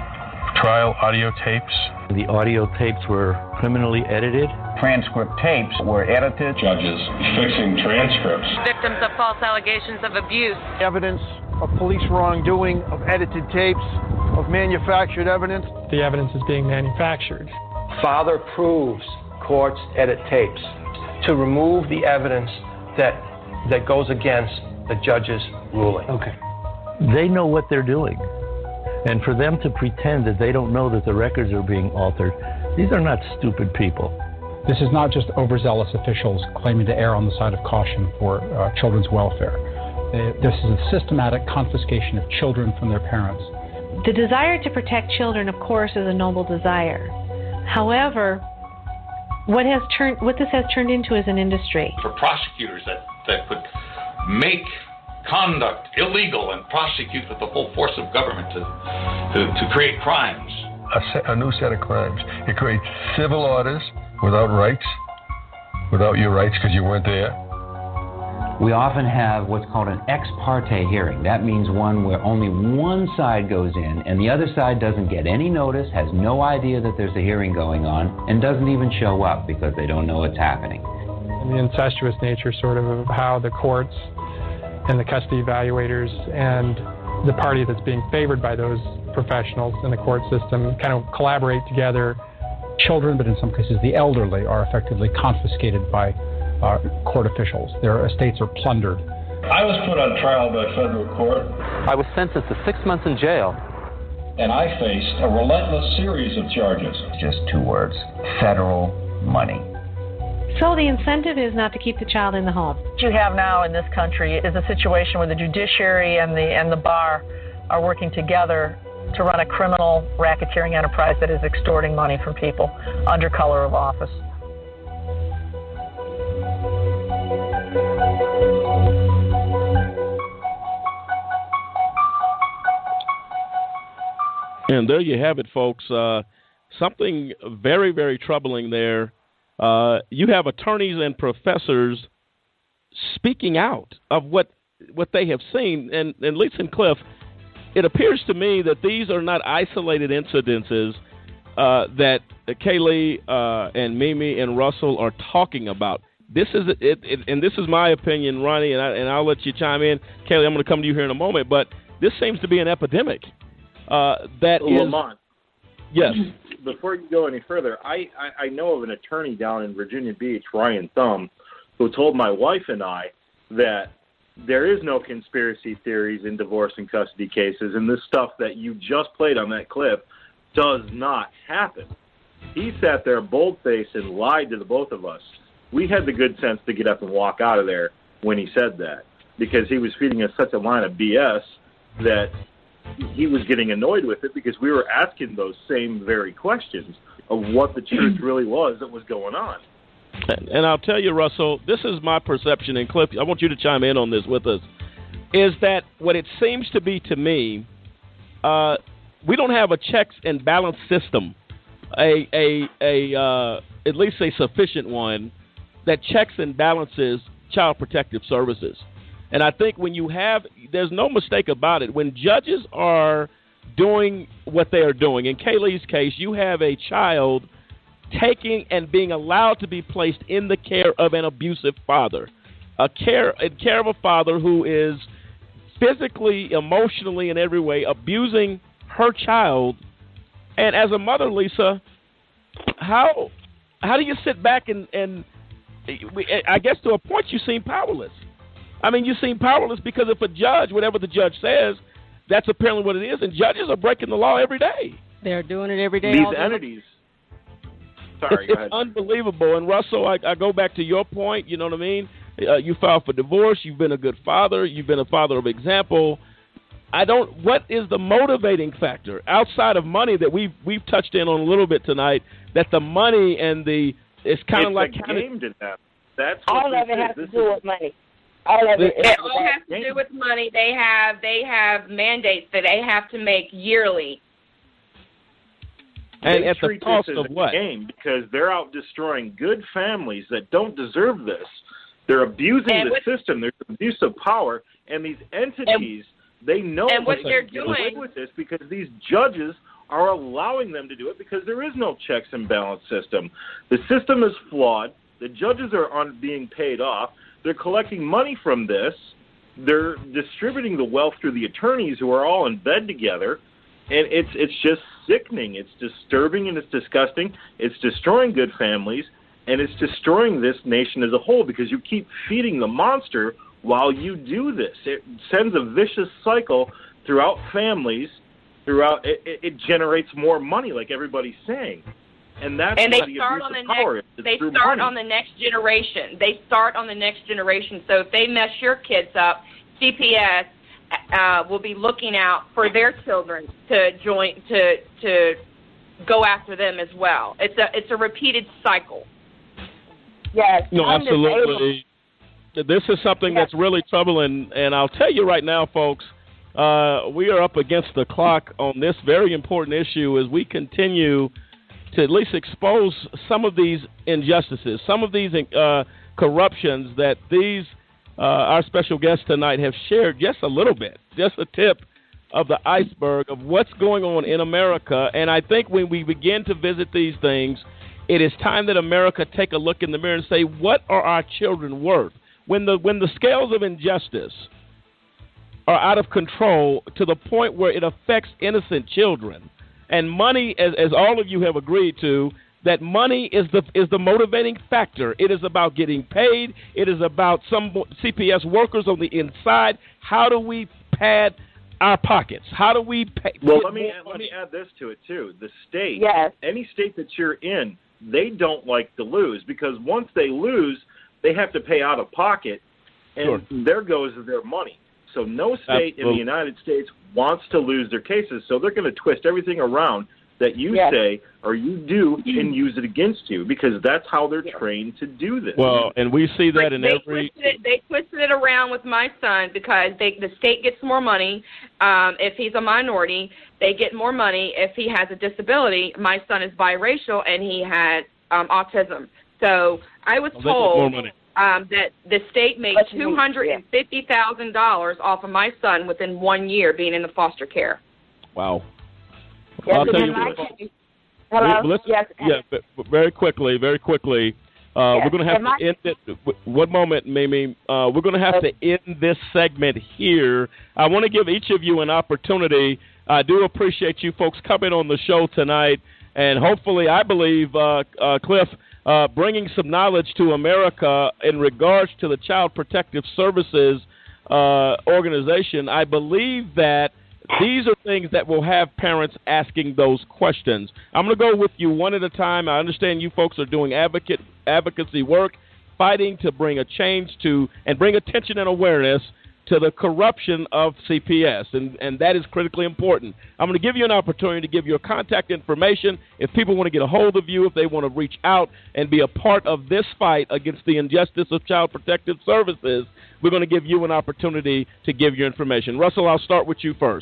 trial audio tapes. The audio tapes were criminally edited. Transcript tapes were edited. Judges fixing transcripts. Victims of false allegations of abuse. Evidence of police wrongdoing, of edited tapes, of manufactured evidence. The evidence is being manufactured. Father proves courts edit tapes to remove the evidence that goes against the judge's ruling. Okay. They know what they're doing. And for them to pretend that they don't know that the records are being altered, these are not stupid people. This is not just overzealous officials claiming to err on the side of caution for children's welfare. This is a systematic confiscation of children from their parents. The desire to protect children, of course, is a noble desire. However, what this has turned into is an industry. For prosecutors that could make conduct illegal and prosecute with the full force of government to create crimes. A new set of crimes. It creates civil orders without rights, without your rights because you weren't there. We often have what's called an ex parte hearing. That means one where only one side goes in and the other side doesn't get any notice, has no idea that there's a hearing going on, and doesn't even show up because they don't know what's happening. And the incestuous nature sort of how the courts and the custody evaluators and the party that's being favored by those professionals in the court system kind of collaborate together. Children, but in some cases the elderly, are effectively confiscated by court officials. Their estates are plundered. I was put on trial by federal court. I was sentenced to 6 months in jail. And I faced a relentless series of charges. Just 2 words: federal money. So the incentive is not to keep the child in the home. What you have now in this country is a situation where the judiciary and the bar are working together to run a criminal racketeering enterprise that is extorting money from people under color of office. And there you have it, folks. Something very, very troubling there. You have attorneys and professors speaking out of what they have seen. And Lisa and Cliff, it appears to me that these are not isolated incidences that Kaylee and Mimi and Russell are talking about. This is and this is my opinion, Ronnie, and I'll let you chime in. Kaylee, I'm going to come to you here in a moment, but this seems to be an epidemic. Lamont. Yes. Before you go any further, I know of an attorney down in Virginia Beach, Ryan Thumb, who told my wife and I that there is no conspiracy theories in divorce and custody cases, and this stuff that you just played on that clip does not happen. He sat there bold-faced and lied to the both of us. We had the good sense to get up and walk out of there when he said that, because he was feeding us such a line of BS that he was getting annoyed with it, because we were asking those same very questions of what the church really was that was going on. And I'll tell you, Russell, this is my perception, and Cliff, I want you to chime in on this with us, is that what it seems to be to me, we don't have a checks and balance system, at least a sufficient one, that checks and balances Child Protective Services. And I think when you have, there's no mistake about it, when judges are doing what they are doing, in Kaylee's case, you have a child taking and being allowed to be placed in the care of an abusive father, in care of a father who is physically, emotionally, in every way abusing her child. And as a mother, Lisa, how do you sit back and I guess to a point you seem powerless. I mean, you seem powerless because if a judge, whatever the judge says, that's apparently what it is, and judges are breaking the law every day. They're doing it every day. These entities. Sorry, go ahead. It's unbelievable. And Russell, I go back to your point, you know what I mean? You filed for divorce. You've been a good father. You've been a father of example. What is the motivating factor outside of money that we've touched in on a little bit tonight? That the money and it's kind of like game to them. That's all of it has to do with money. All of it all has to do with money. They have mandates that they have to make yearly. And they at treat the cost this of as what? A game because they're out destroying good families that don't deserve this. They're abusing the system. There's abuse of power, and these entities they know and what they're doing doing with this because these judges are allowing them to do it because there is no checks and balance system. The system is flawed. The judges are being paid off. They're collecting money from this. They're distributing the wealth through the attorneys who are all in bed together. And it's just sickening. It's disturbing and it's disgusting. It's destroying good families, and it's destroying this nation as a whole because you keep feeding the monster while you do this. It sends a vicious cycle throughout families. It generates more money, like everybody's saying. And that's and why they the start abuse on the of power next. is They through start money. on the next generation. They start on the next generation. So if they mess your kids up, CPS will be looking out for their children to join to go after them as well. It's a repeated cycle. Yes. No, absolutely. This is something that's really troubling, and I'll tell you right now, folks, we are up against the clock on this very important issue as we continue to at least expose some of these injustices, some of these corruptions that these our special guests tonight have shared just a little bit, just a tip of the iceberg of what's going on in America. And I think when we begin to visit these things, it is time that America take a look in the mirror and say, what are our children worth? When the scales of injustice are out of control to the point where it affects innocent children, and money, as all of you have agreed to, that money is the motivating factor. It is about getting paid. It is about some CPS workers on the inside. How do we pad our pockets? How do we pay? Well, let me add this to it too. The state, any state that you're in, they don't like to lose because once they lose, they have to pay out of pocket, and there goes their money. So no state in the United States wants to lose their cases, so they're going to twist everything around that you say or you do and use it against you because that's how they're trained to do this. Well, and we see that in every... They twisted it around with my son because the state gets more money if he's a minority. They get more money if he has a disability. My son is biracial and he had autism. So I was told that the state made $250,000 off of my son within 1 year being in the foster care. Wow. Yes, I'll tell you what. But very quickly. We're going to have to end it. One moment, Mimi. We're going to have to end this segment here. I want to give each of you an opportunity. I do appreciate you folks coming on the show tonight, and hopefully, I believe, Cliff, bringing some knowledge to America in regards to the Child Protective Services organization. I believe that these are things that will have parents asking those questions. I'm going to go with you one at a time. I understand you folks are doing advocacy work, fighting to bring a change to and bring attention and awareness to the corruption of CPS, and that is critically important. I'm going to give you an opportunity to give your contact information if people want to get a hold of you, if they want to reach out and be a part of this fight against the injustice of Child Protective Services. We're going to give you an opportunity to give your information. Russell, I'll start with you first.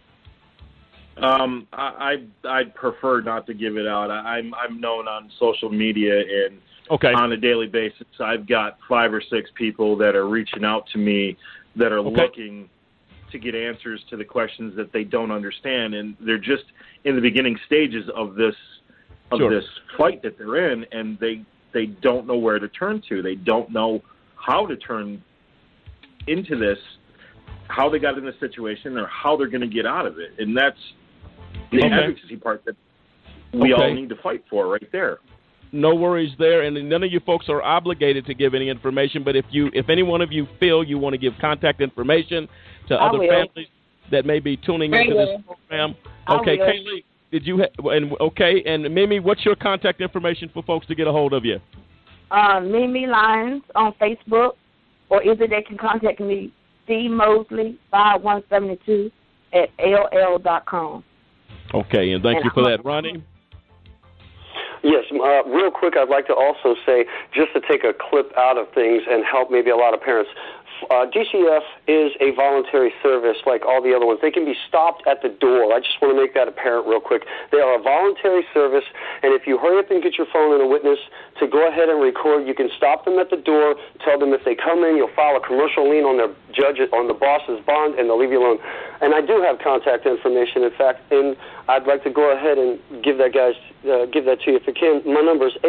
I'd prefer not to give it out. I'm known on social media and on a daily basis. I've got 5 or 6 people that are reaching out to me that are looking to get answers to the questions that they don't understand, and they're just in the beginning stages of this this fight that they're in, and they don't know where to turn to. They don't know how to turn into this, how they got in this situation, or how they're going to get out of it. And that's the advocacy part that we all need to fight for right there. No worries there, and none of you folks are obligated to give any information, but if any one of you feel you want to give contact information to other families that may be tuning into this program. Okay, Kaylee, did you and Mimi, what's your contact information for folks to get a hold of you? Mimi Lyons on Facebook, or either they can contact me, Steve Mosley, 5172 at AOL.com. Okay, and thank you for that. Ronnie? Yes, real quick, I'd like to also say, just to take a clip out of things and help maybe a lot of parents, DCF is a voluntary service like all the other ones. They can be stopped at the door. I just want to make that apparent real quick. They are a voluntary service, and if you hurry up and get your phone and a witness to go ahead and record, you can stop them at the door, tell them if they come in, you'll file a commercial lien on their judge, on the boss's bond, and they'll leave you alone. And I do have contact information, in fact, and I'd like to go ahead and give that to you if you can. My number is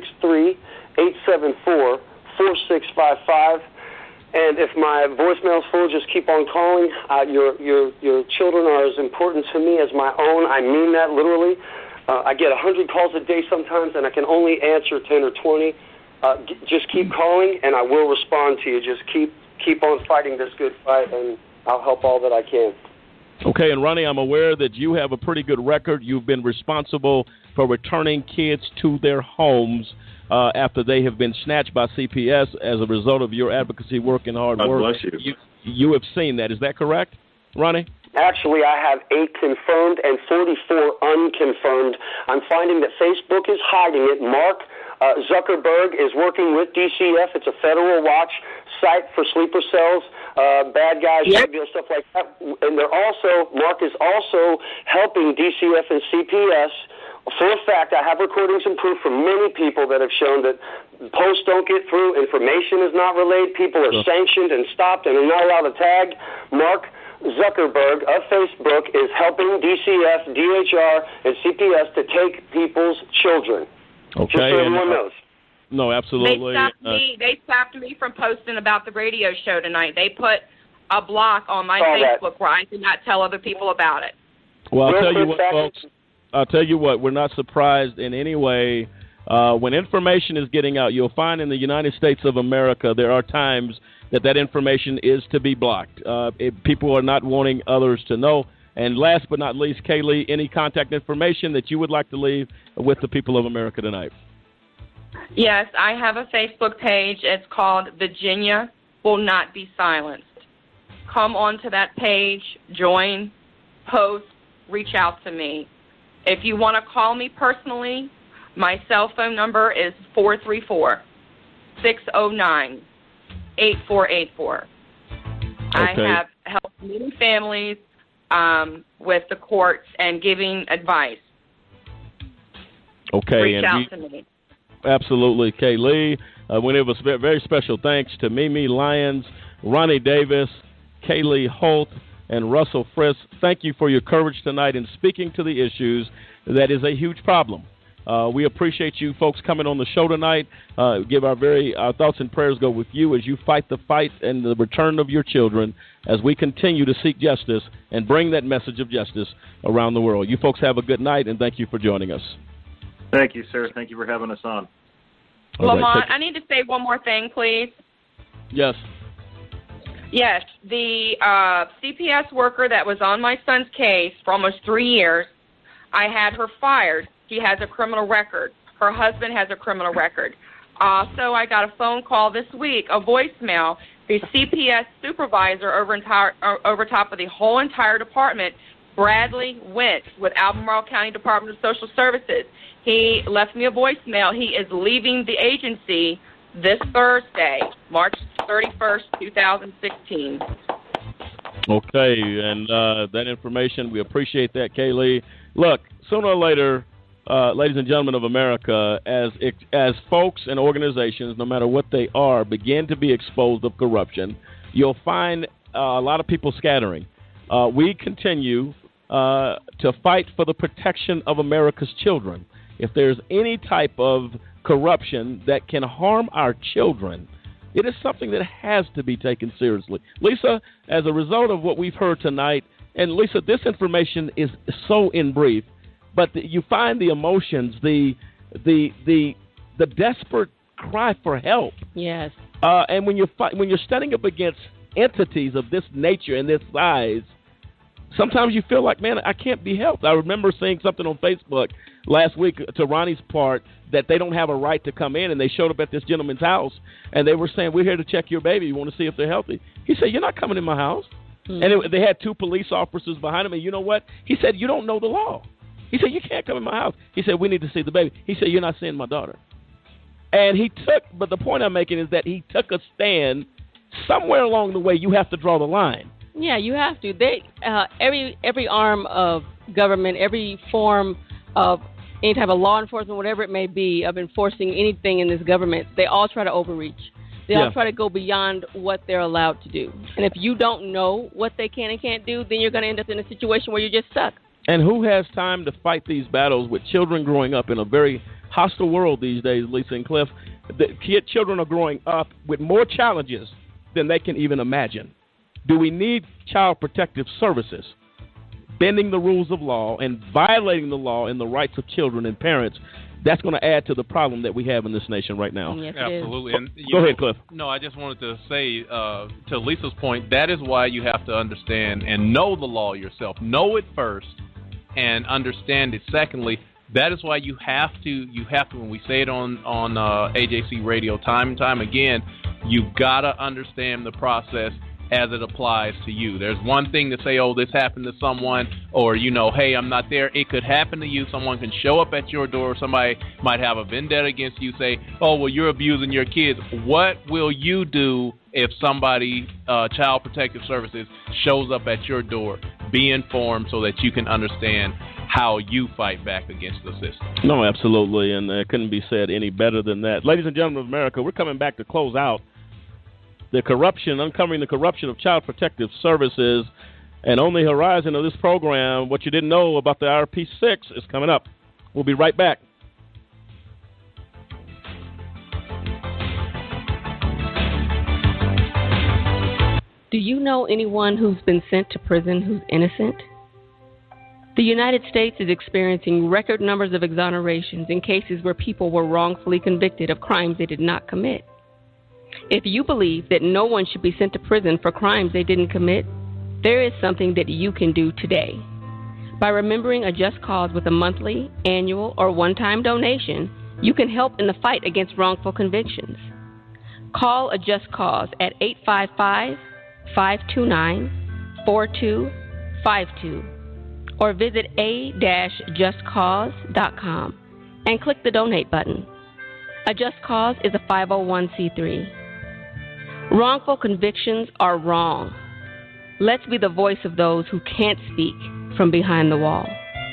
863-874-4655. And if my voicemail's full, just keep on calling. Your children are as important to me as my own. I mean that literally. I get 100 calls a day sometimes, and I can only answer 10 or 20. Just keep calling, and I will respond to you. Just keep on fighting this good fight, and I'll help all that I can. Okay, and Ronnie, I'm aware that you have a pretty good record. You've been responsible for returning kids to their homes after they have been snatched by CPS as a result of your advocacy work and hard work. God bless you. You have seen that. Is that correct, Ronnie? Actually, I have 8 confirmed and 44 unconfirmed. I'm finding that Facebook is hiding it. Mark Zuckerberg is working with DCF. It's a federal watch site for sleeper cells, bad guys, stuff like that. And Mark is also helping DCF and CPS. For a fact, I have recordings and proof from many people that have shown that posts don't get through, information is not relayed, people are sanctioned and stopped and are not allowed to tag. Mark Zuckerberg of Facebook is helping DCF, DHR, and CPS to take people's children. Okay. Just so everyone knows. No, absolutely. They stopped me from posting about the radio show tonight. They put a block on my Facebook where I did not tell other people about it. Well, I'll tell you what, folks. I'll tell you what, we're not surprised in any way. When information is getting out, you'll find in the United States of America there are times that information is to be blocked. People are not wanting others to know. And last but not least, Kaylee, any contact information that you would like to leave with the people of America tonight? Yes, I have a Facebook page. It's called Virginia Will Not Be Silenced. Come onto that page, join, post, reach out to me. If you want to call me personally, my cell phone number is 434-609-8484. I have helped many families with the courts and giving advice. Okay. Reach out to me. Absolutely, Kaylee. We give a very special thanks to Mimi Lyons, Ronnie Davis, Kaylee Holt, and Russell Frisk. Thank you for your courage tonight in speaking to the issues. That is a huge problem. We appreciate you folks coming on the show tonight. Give our thoughts and prayers go with you as you fight the fight and the return of your children as we continue to seek justice and bring that message of justice around the world. You folks have a good night, and thank you for joining us. Thank you, sir. Thank you for having us on. Lamont, I need to say one more thing, please. Yes. Yes, the CPS worker that was on my son's case for almost 3 years, I had her fired. She has a criminal record. Her husband has a criminal record. So I got a phone call this week, a voicemail. The CPS supervisor over top of the whole entire department, Bradley Wentz with Albemarle County Department of Social Services. He left me a voicemail. He is leaving the agency this Thursday, March 31st, 2016. Okay, and that information, we appreciate that, Kaylee. Look, sooner or later, ladies and gentlemen of America, as folks and organizations, no matter what they are, begin to be exposed of corruption, you'll find a lot of people scattering. We continue to fight for the protection of America's children. If there's any type of corruption that can harm our children, it is something that has to be taken seriously. Lisa, as a result of what we've heard tonight, and Lisa, this information is so in brief, but you find the emotions, the desperate cry for help. Yes. And when you're standing up against entities of this nature and this size, Sometimes you feel like, man, I can't be helped. I remember seeing something on Facebook last week, to Ronnie's part, that they don't have a right to come in, and they showed up at this gentleman's house, and they were saying, we're here to check your baby. You want to see if they're healthy? He said, you're not coming in my house. Mm-hmm. And they had 2 police officers behind him, and you know what? He said, you don't know the law. He said, you can't come in my house. He said, we need to see the baby. He said, you're not seeing my daughter. And but the point I'm making is that he took a stand. Somewhere along the way, you have to draw the line. Yeah, you have to. Every arm of government, every form of any type of law enforcement, whatever it may be, of enforcing anything in this government, they all try to overreach. They all try to go beyond what they're allowed to do. And if you don't know what they can and can't do, then you're going to end up in a situation where you're just stuck. And who has time to fight these battles with children growing up in a very hostile world these days, Lisa and Cliff? Children are growing up with more challenges than they can even imagine. Do we need child protective services bending the rules of law and violating the law and the rights of children and parents? That's going to add to the problem that we have in this nation right now. Yes, absolutely. And go ahead, Cliff. No, I just wanted to say, to Lisa's point, that is why you have to understand and know the law yourself. Know it first and understand it. Secondly, that is why you have to, when we say it on AJC Radio time and time again, you've got to understand the process as it applies to you. There's one thing to say, oh, this happened to someone, or, hey, I'm not there. It could happen to you. Someone can show up at your door. Somebody might have a vendetta against you, say, oh, well, you're abusing your kids. What will you do if somebody, Child Protective Services, shows up at your door? Be informed so that you can understand how you fight back against the system. No, absolutely, and it couldn't be said any better than that. Ladies and gentlemen of America, we're coming back to close out uncovering the corruption of Child Protective Services. And on the horizon of this program, what you didn't know about the IRP-6 is coming up. We'll be right back. Do you know anyone who's been sent to prison who's innocent? The United States is experiencing record numbers of exonerations in cases where people were wrongfully convicted of crimes they did not commit. If you believe that no one should be sent to prison for crimes they didn't commit, there is something that you can do today. By remembering a just cause with a monthly, annual, or one-time donation, you can help in the fight against wrongful convictions. Call a just cause at 855-529-4252 or visit a-justcause.com and click the donate button. A Just Cause is a 501c3. Wrongful convictions are wrong. Let's be the voice of those who can't speak from behind the wall.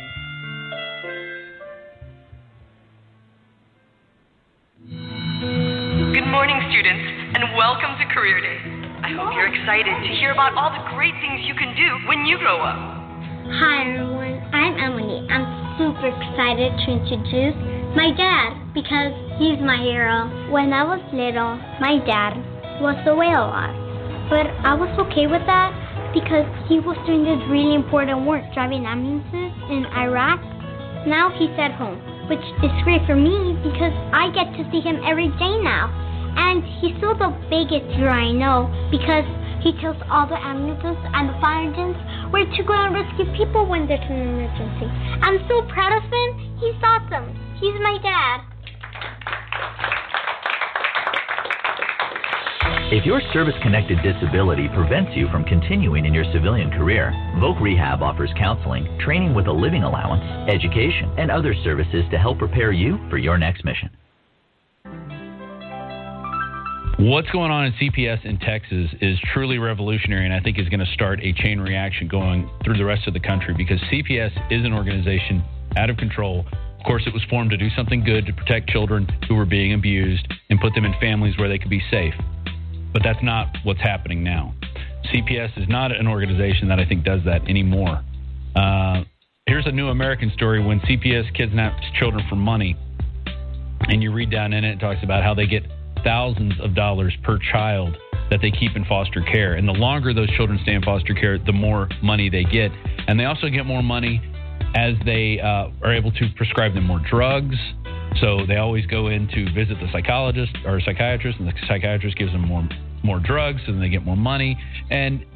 Good morning, students, and welcome to Career Day. I hope you're excited to hear about all the great things you can do when you grow up. Hi, everyone. I'm Emily. I'm super excited to introduce my dad because he's my hero. When I was little, my dad was away a lot, but I was okay with that because he was doing this really important work driving ambulances in Iraq. Now he's at home, which is great for me because I get to see him every day now. And he's still the biggest hero I know because he tells all the ambulances and the fire engines where to go and rescue people when there's an emergency. I'm so proud of him. He's awesome. He's my dad. If your service-connected disability prevents you from continuing in your civilian career, Voc Rehab offers counseling, training with a living allowance, education, and other services to help prepare you for your next mission. What's going on in CPS in Texas is truly revolutionary, and I think is going to start a chain reaction going through the rest of the country because CPS is an organization out of control. Of course, it was formed to do something good to protect children who were being abused and put them in families where they could be safe. But that's not what's happening now. CPS is not an organization that I think does that anymore. Here's a New American story when CPS kidnaps children for money. And you read down in it, it talks about how they get thousands of dollars per child that they keep in foster care. And the longer those children stay in foster care, the more money they get. And they also get more money as they are able to prescribe them more drugs. So they always go in to visit the psychologist or psychiatrist, and the psychiatrist gives them more drugs, and they get more money. And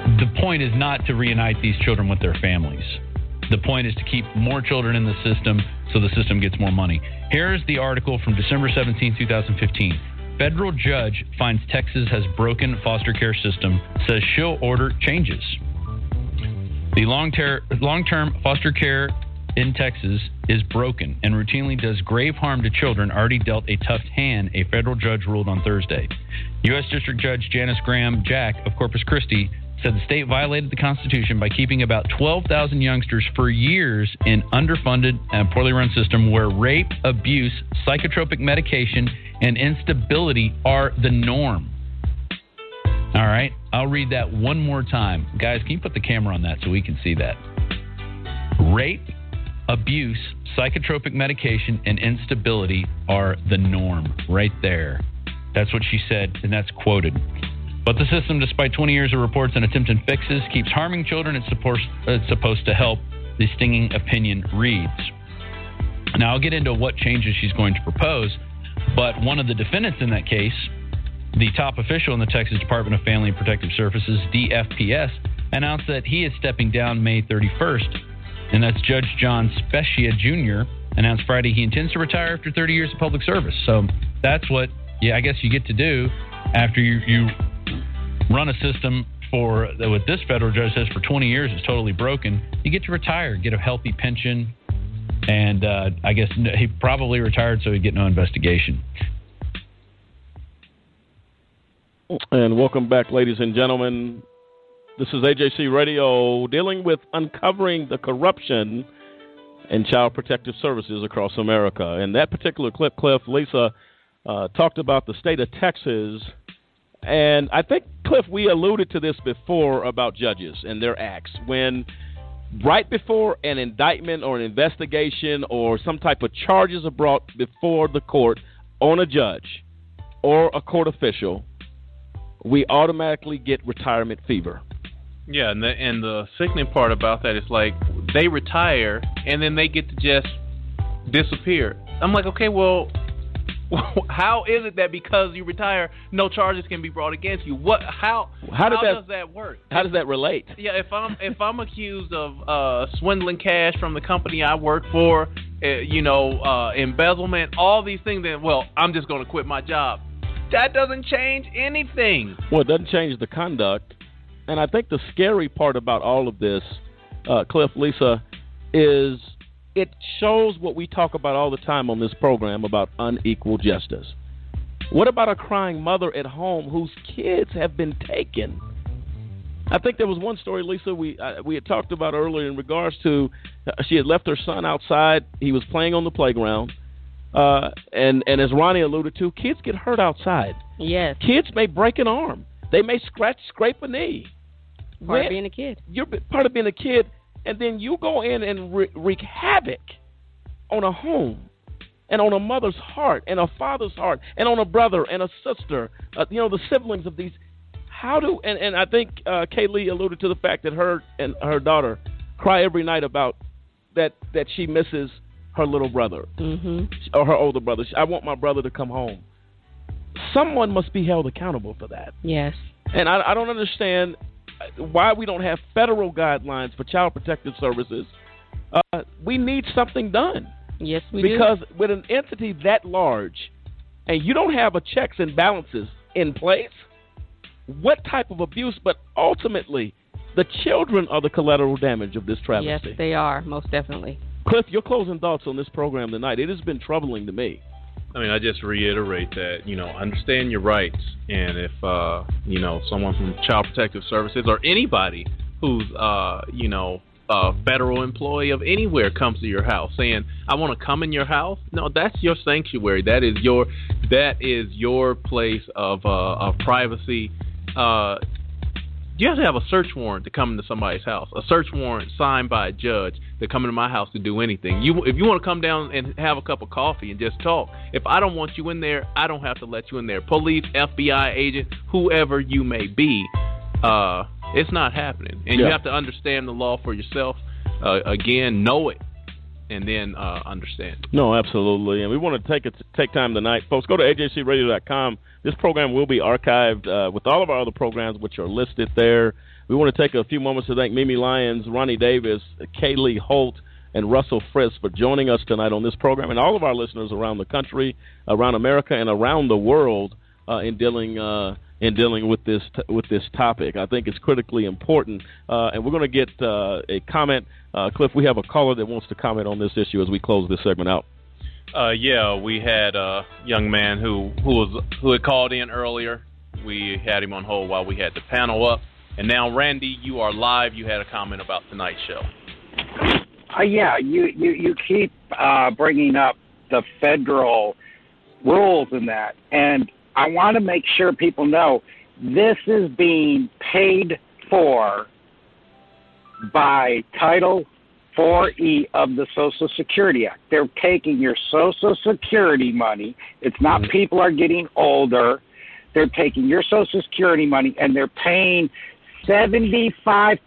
The point is not to reunite these children with their families. The point is to keep more children in the system so the system gets more money. Here's the article from December 17, 2015. Federal judge finds Texas has broken foster care system, says she'll order changes. The long-term foster care in Texas is broken and routinely does grave harm to children already dealt a tough hand, a federal judge ruled on Thursday. U.S. District Judge Janice Graham Jack of Corpus Christi said the state violated the Constitution by keeping about 12,000 youngsters for years in underfunded and poorly run system where rape, abuse, psychotropic medication, and instability are the norm. All right, I'll read that one more time. Guys, can you put the camera on that so we can see that? Rape, abuse, psychotropic medication, and instability are the norm. Right there. That's what she said, and that's quoted. But the system, despite 20 years of reports and attempted fixes, keeps harming children it's supposed to help, the stinging opinion reads. Now, I'll get into what changes she's going to propose, but one of the defendants in that case, the top official in the Texas Department of Family and Protective Services, DFPS, announced that he is stepping down May 31st, and that's Judge John Specia Jr. announced Friday he intends to retire after 30 years of public service. So that's what, I guess you get to do after you run a system for what this federal judge says for 20 years is totally broken. You get to retire, get a healthy pension, and I guess he probably retired so he'd get no investigation. And welcome back, ladies and gentlemen. This is AJC Radio dealing with uncovering the corruption in child protective services across America. And that particular clip, Cliff, Lisa talked about the state of Texas. And I think, Cliff, we alluded to this before about judges and their acts. When right before an indictment or an investigation or some type of charges are brought before the court on a judge or a court official, we automatically get retirement fever. Yeah, and the sickening part about that is, like, they retire and then they get to just disappear. I'm like, okay, well, how is it that because you retire, no charges can be brought against you? How does that work? How does that relate? Yeah, if I'm accused of swindling cash from the company I work for, embezzlement, all these things, then I'm just going to quit my job. That doesn't change anything. Well, it doesn't change the conduct. And I think the scary part about all of this, Cliff, Lisa, is it shows what we talk about all the time on this program about unequal justice. What about a crying mother at home whose kids have been taken? I think there was one story, Lisa, we had talked about earlier in regards to she had left her son outside. He was playing on the playground. And as Ronnie alluded to, kids get hurt outside. Yes. Kids may break an arm. They may scrape a knee. Part of being a kid. You're part of being a kid, and then you go in and wreak havoc on a home and on a mother's heart and a father's heart and on a brother and a sister, the siblings of these. And I think Kaylee alluded to the fact that her and her daughter cry every night about that she misses her little brother or her older brother. I want my brother to come home. Someone must be held accountable for that. Yes. And I don't understand why we don't have federal guidelines for child protective services. We need something done. Yes, we do. Because with an entity that large, and you don't have a checks and balances in place, what type of abuse? But ultimately, the children are the collateral damage of this travesty. Yes, they are, most definitely. Cliff, your closing thoughts on this program tonight. It has been troubling to me. I mean, I just reiterate that, understand your rights. And if, someone from Child Protective Services or anybody who's, a federal employee of anywhere comes to your house saying, I want to come in your house. No, that's your sanctuary. That is your place of privacy. You have to have a search warrant to come into somebody's house. A search warrant signed by a judge to come into my house to do anything. If you want to come down and have a cup of coffee and just talk, if I don't want you in there, I don't have to let you in there. Police, FBI agent, whoever you may be, it's not happening. And you have to understand the law for yourself. Again, know it. and then understand. No, absolutely. And we want to take time tonight. Folks, go to ajcradio.com. This program will be archived with all of our other programs, which are listed there. We want to take a few moments to thank Mimi Lyons, Ronnie Davis, Kaylee Holt, and Russell Frisk for joining us tonight on this program, and all of our listeners around the country, around America, and around the world in dealing with this topic. I think it's critically important, and we're going to get a comment. Cliff, we have a caller that wants to comment on this issue as we close this segment out. We had a young man who had called in earlier. We had him on hold while we had the panel up, and now Randy, you are live. You had a comment about tonight's show. You keep bringing up the federal rules and that, and I want to make sure people know this is being paid for by Title 4E of the Social Security Act. They're taking your Social Security money. It's not people are getting older. They're taking your Social Security money, and they're paying 75%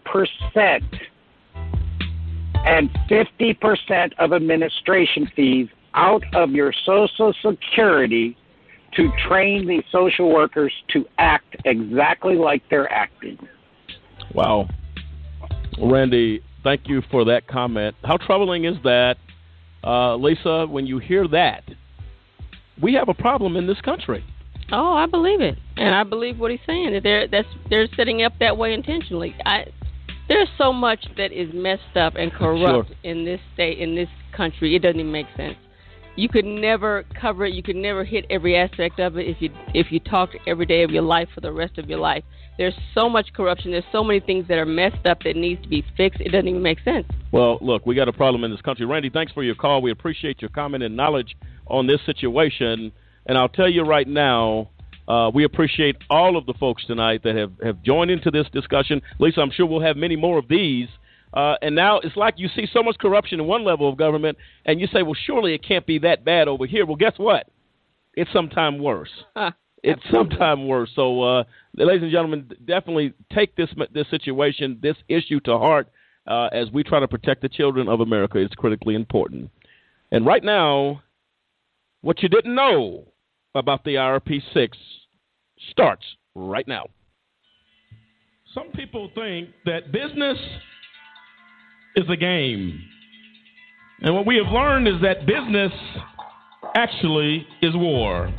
and 50% of administration fees out of your Social Security to train these social workers to act exactly like they're acting. Wow. Randy, thank you for that comment. How troubling is that, Lisa, when you hear that? We have a problem in this country. Oh, I believe it. And I believe what he's saying. That they're setting up that way intentionally. There's so much that is messed up and corrupt in this state, in this country. It doesn't even make sense. You could never cover it. You could never hit every aspect of it if you talked every day of your life for the rest of your life. There's so much corruption. There's so many things that are messed up that needs to be fixed. It doesn't even make sense. Well, look, we got a problem in this country. Randy, thanks for your call. We appreciate your comment and knowledge on this situation. And I'll tell you right now, we appreciate all of the folks tonight that have joined into this discussion. Lisa, I'm sure we'll have many more of these. And now it's like you see so much corruption in one level of government, and you say, well, surely it can't be that bad over here. Well, guess what? It's sometimes worse. It's sometimes worse. So, ladies and gentlemen, definitely take this situation, this issue to heart as we try to protect the children of America. It's critically important. And right now, what you didn't know about the IRP-6 starts right now. Some people think that business is a game. And what we have learned is that business actually is war.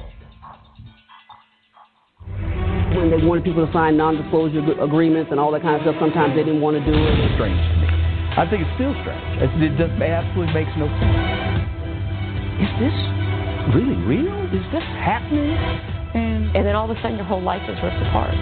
When they wanted people to sign non-disclosure agreements and all that kind of stuff, sometimes they didn't want to do it. It's strange to me. I think it's still strange. It just absolutely makes no sense. Is this really real? Is this happening? And then all of a sudden your whole life is ripped apart.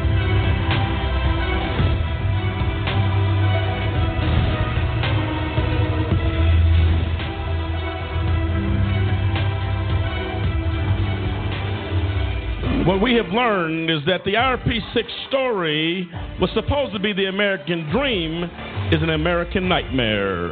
What we have learned is that the IRP-6 story was supposed to be the American dream is an American nightmare.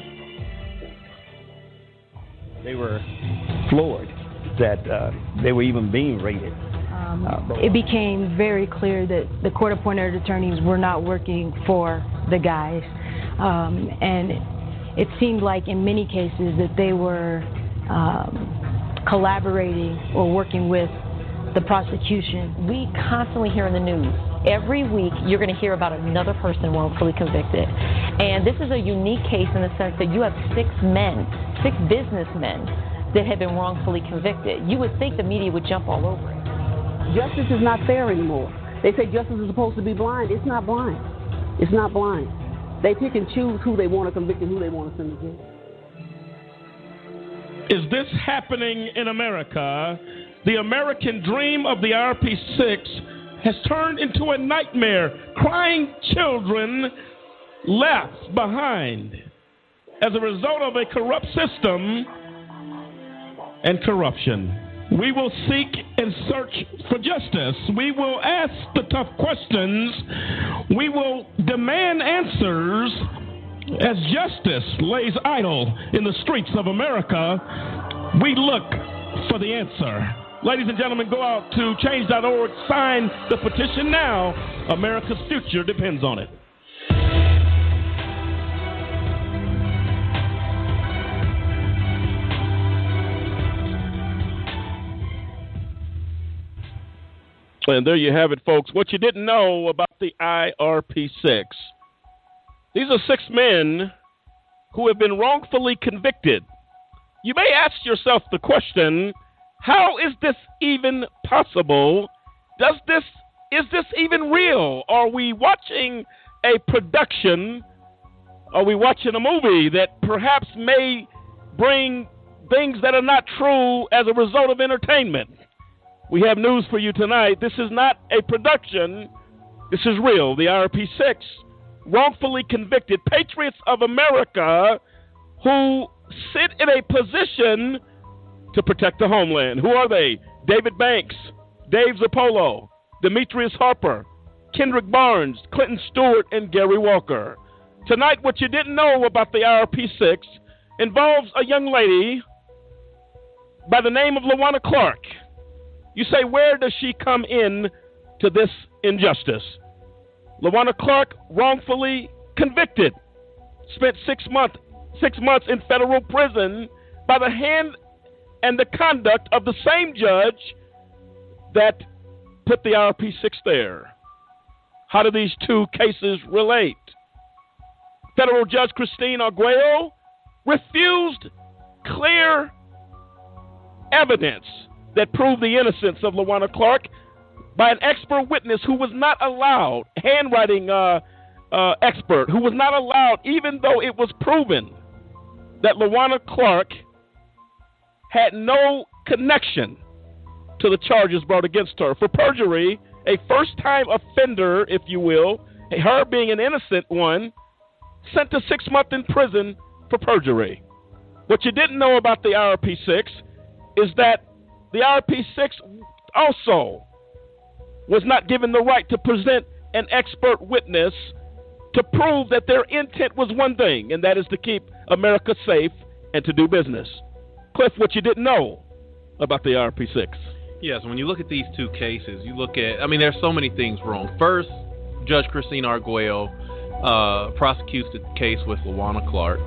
They were floored that they were even being raided. It became very clear that the court-appointed attorneys were not working for the guys. And it seemed like in many cases that they were collaborating or working with the prosecution. We constantly hear in the news, every week you're going to hear about another person wrongfully convicted. And this is a unique case in the sense that you have six businessmen that have been wrongfully convicted. You would think the media would jump all over it. Justice is not fair anymore. They say justice is supposed to be blind. It's not blind. It's not blind. They pick and choose who they want to convict and who they want to send to jail. Is this happening in America? The American dream of the IRP-6 has turned into a nightmare. Crying children left behind as a result of a corrupt system and corruption. We will seek and search for justice. We will ask the tough questions. We will demand answers as justice lays idle in the streets of America. We look for the answer. Ladies and gentlemen, go out to change.org, sign the petition now. America's future depends on it. And there you have it, folks. What you didn't know about the IRP-6. These are 6 men who have been wrongfully convicted. You may ask yourself the question, how is this even possible? Is this even real? Are we watching a production? Are we watching a movie that perhaps may bring things that are not true as a result of entertainment? We have news for you tonight. This is not a production. This is real. The IRP-6 wrongfully convicted patriots of America who sit in a position to protect the homeland. Who are they? David Banks, Dave Zappolo, Demetrius Harper, Kendrick Barnes, Clinton Stewart, and Gary Walker. Tonight, what you didn't know about the IRP-6 involves a young lady by the name of LaWanna Clark. You say, where does she come in to this injustice? LaWanna Clark, wrongfully convicted, spent 6 months in federal prison by the hand and the conduct of the same judge that put the IRP-6 there. How do these two cases relate? Federal Judge Christine Arguello refused clear evidence that proved the innocence of LaWanna Clark by an expert witness who was not allowed, handwriting expert, who was not allowed, even though it was proven that LaWanna Clark had no connection to the charges brought against her. For perjury, a first-time offender, if you will, her being an innocent one, sent to 6 months in prison for perjury. What you didn't know about the IRP-6 is that the IRP-6 also was not given the right to present an expert witness to prove that their intent was one thing, and that is to keep America safe and to do business. Cliff, what you didn't know about the IRP-6. Yes, when you look at these two cases, you look at, there's so many things wrong. First, Judge Christine Arguello prosecutes the case with LaWanna Clark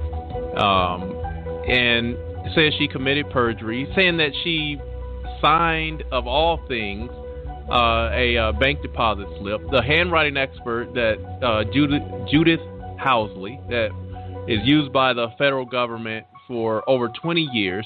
and says she committed perjury, saying that she signed, of all things, a bank deposit slip. The handwriting expert that Judith Housley, that is used by the federal government for over 20 years,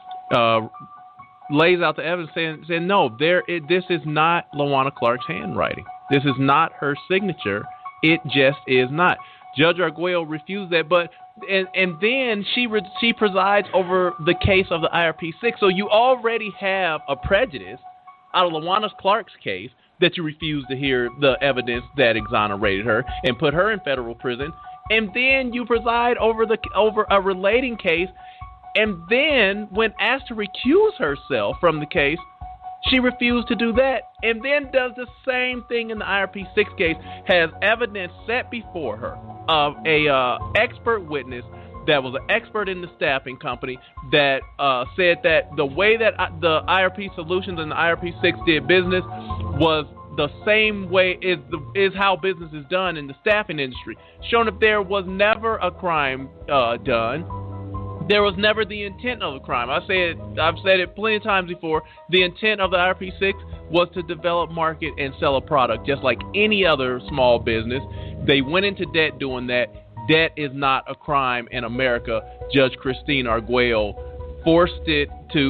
lays out the evidence saying no, this is not LaWanna Clark's handwriting. This is not her signature. It just is not. Judge Arguello refused that, and then she presides over the case of the IRP-6. So you already have a prejudice out of LaWanna Clark's case that you refuse to hear the evidence that exonerated her and put her in federal prison, and then you preside over a relating case. And then, when asked to recuse herself from the case, she refused to do that. And then does the same thing in the IRP-6 case, has evidence set before her of a expert witness that was an expert in the staffing company that said that the way that the IRP Solutions and the IRP-6 did business was the same way is how business is done in the staffing industry, showing that there was never a crime done. There was never the intent of the crime. I've said it plenty of times before. The intent of the IRP-6 was to develop, market, and sell a product just like any other small business. They went into debt doing that. Debt is not a crime in America. Judge Christine Arguello forced the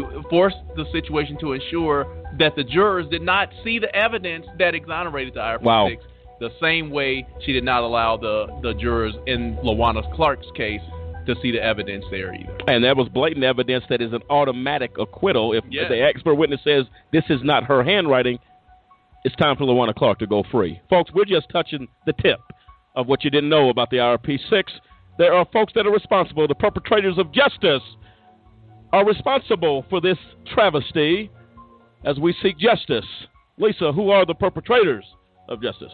situation to ensure that the jurors did not see the evidence that exonerated the IRP-6. Wow. The same way she did not allow the jurors in LaWanna Clark's case to see the evidence there either. And that was blatant evidence that is an automatic acquittal. If the expert witness says this is not her handwriting, it's time for LaWanna Clark to go free. Folks, we're just touching the tip of what you didn't know about the IRP-6. There are folks that are responsible. The perpetrators of justice are responsible for this travesty as we seek justice. Lisa, who are the perpetrators of justice?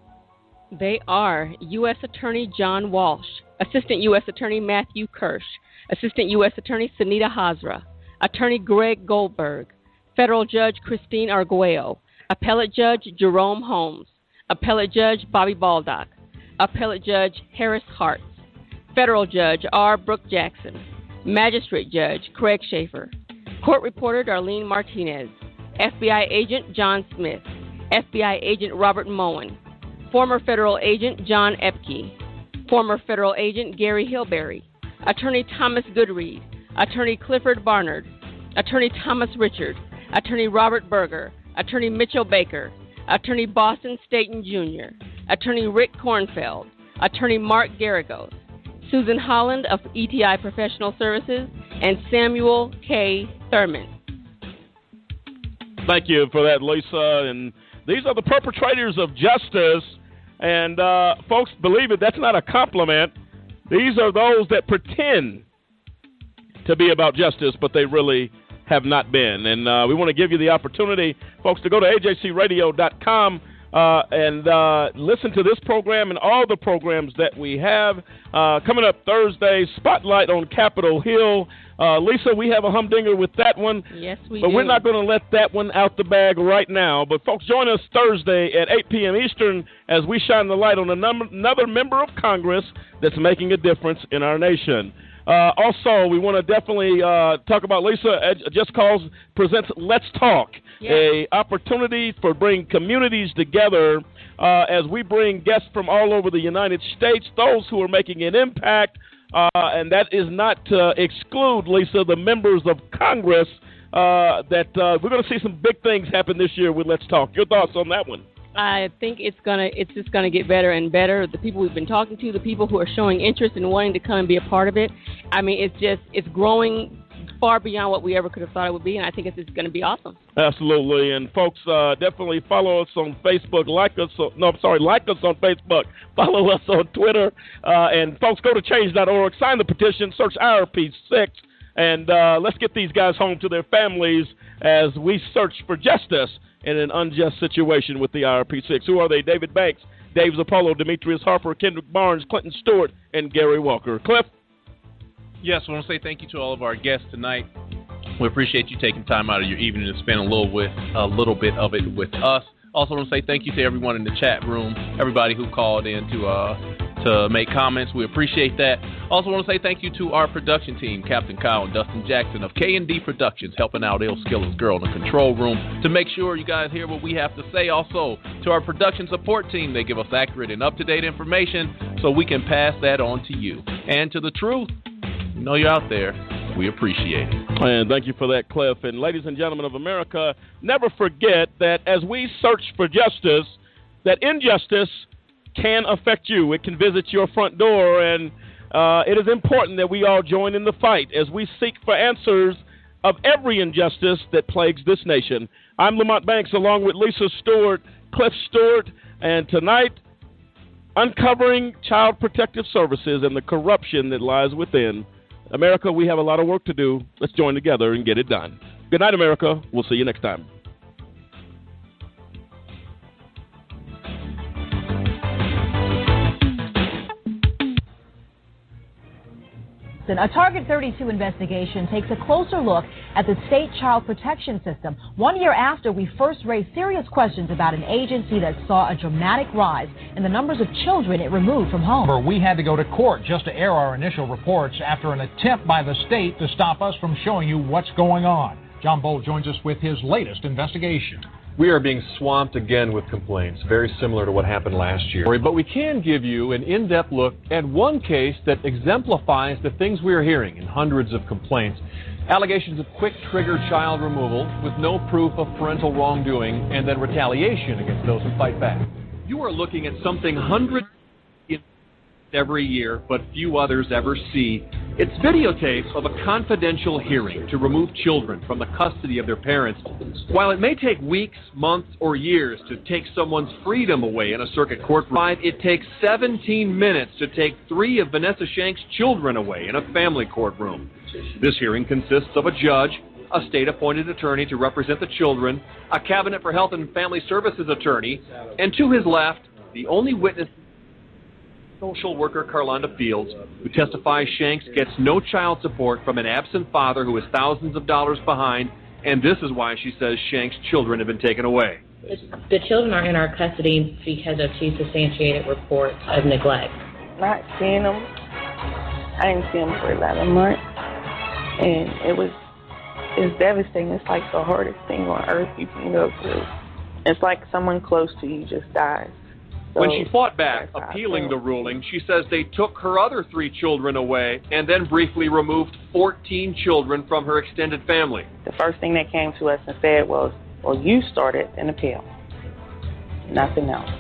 They are U.S. Attorney John Walsh, Assistant U.S. Attorney Matthew Kirsch, Assistant U.S. Attorney Sunita Hazra, Attorney Greg Goldberg, Federal Judge Christine Arguello, Appellate Judge Jerome Holmes, Appellate Judge Bobby Baldock, Appellate Judge Harris Hartz, Federal Judge R. Brooke Jackson, Magistrate Judge Craig Schaefer, Court Reporter Darlene Martinez, FBI Agent John Smith, FBI Agent Robert Moen, former federal agent John Epke, former federal agent Gary Hilberry, Attorney Thomas Goodread, Attorney Clifford Barnard, Attorney Thomas Richard, Attorney Robert Berger, Attorney Mitchell Baker, Attorney Boston Staten Jr., Attorney Rick Kornfeld, Attorney Mark Garagos, Susan Holland of ETI Professional Services, and Samuel K. Thurman. Thank you for that, Lisa. And these are the perpetrators of justice. And folks, believe it, that's not a compliment. These are those that pretend to be about justice, but they really have not been. And we want to give you the opportunity, folks, to go to ajcradio.com and listen to this program and all the programs that we have. Coming up Thursday, Spotlight on Capitol Hill. Lisa, we have a humdinger with that one. Yes, we do. But we're not going to let that one out the bag right now. But, folks, join us Thursday at 8 p.m. Eastern as we shine the light on another member of Congress that's making a difference in our nation. Also, we want to definitely talk about Lisa. Just Cause presents Let's Talk, a opportunity for bring communities together as we bring guests from all over the United States, those who are making an impact, and that is not to exclude, Lisa, the members of Congress, that we're going to see some big things happen this year with Let's Talk. Your thoughts on that one? I think it's just gonna get better and better. The people we've been talking to, the people who are showing interest and wanting to come and be a part of it. I mean, it's growing far beyond what we ever could have thought it would be, and I think it's going to be awesome. Absolutely, and folks, definitely follow us on Facebook. Like us on Facebook. Follow us on Twitter, and folks, go to change.org, sign the petition, search IRP6, and let's get these guys home to their families as we search for justice in an unjust situation with the IRP6. Who are they? David Banks, Dave Zappolo, Demetrius Harper, Kendrick Barnes, Clinton Stewart, and Gary Walker. Cliff? Yes, I want to say thank you to all of our guests tonight. We appreciate you taking time out of your evening to spend a little bit of it with us. Also want to say thank you to everyone in the chat room, everybody who called in to make comments. We appreciate that. Also want to say thank you to our production team, Captain Kyle and Dustin Jackson of K&D Productions, helping out Il Skiller's girl in the control room to make sure you guys hear what we have to say. Also to our production support team, they give us accurate and up-to-date information so we can pass that on to you. And to the truth, you know you're out there. We appreciate it. And thank you for that, Cliff. And ladies and gentlemen of America, never forget that as we search for justice, that injustice can affect you. It can visit your front door, and it is important that we all join in the fight as we seek for answers of every injustice that plagues this nation. I'm Lamont Banks along with Lisa Stewart, Cliff Stewart, and tonight, uncovering Child Protective Services and the corruption that lies within. America, we have a lot of work to do. Let's join together and get it done. Good night, America. We'll see you next time. A Target 32 investigation takes a closer look at the state child protection system 1 year after we first raised serious questions about an agency that saw a dramatic rise in the numbers of children it removed from home. We had to go to court just to air our initial reports after an attempt by the state to stop us from showing you what's going on. John Bolt joins us with his latest investigation. We are being swamped again with complaints, very similar to what happened last year. But we can give you an in-depth look at one case that exemplifies the things we are hearing in hundreds of complaints. Allegations of quick-trigger child removal with no proof of parental wrongdoing and then retaliation against those who fight back. You are looking at something hundreds every year, but few others ever see. It's videotapes of a confidential hearing to remove children from the custody of their parents. While it may take weeks, months, or years to take someone's freedom away in a circuit court, it takes 17 minutes to take 3 of Vanessa Shank's children away in a family courtroom. This hearing consists of a judge, a state-appointed attorney to represent the children, a Cabinet for Health and Family Services attorney, and to his left, the only witness, social worker Carlonda Fields, who testifies Shanks gets no child support from an absent father who is thousands of dollars behind, and this is why she says Shanks' children have been taken away. The children are in our custody because of 2 substantiated reports of neglect. Not seeing them, I didn't see them for 11 months, and it's devastating. It's like the hardest thing on earth you can go through. It's like someone close to you just dies. So when she fought back, appealing the ruling, she says they took her other 3 children away and then briefly removed 14 children from her extended family. The first thing they came to us and said was, well, you started an appeal. Nothing else.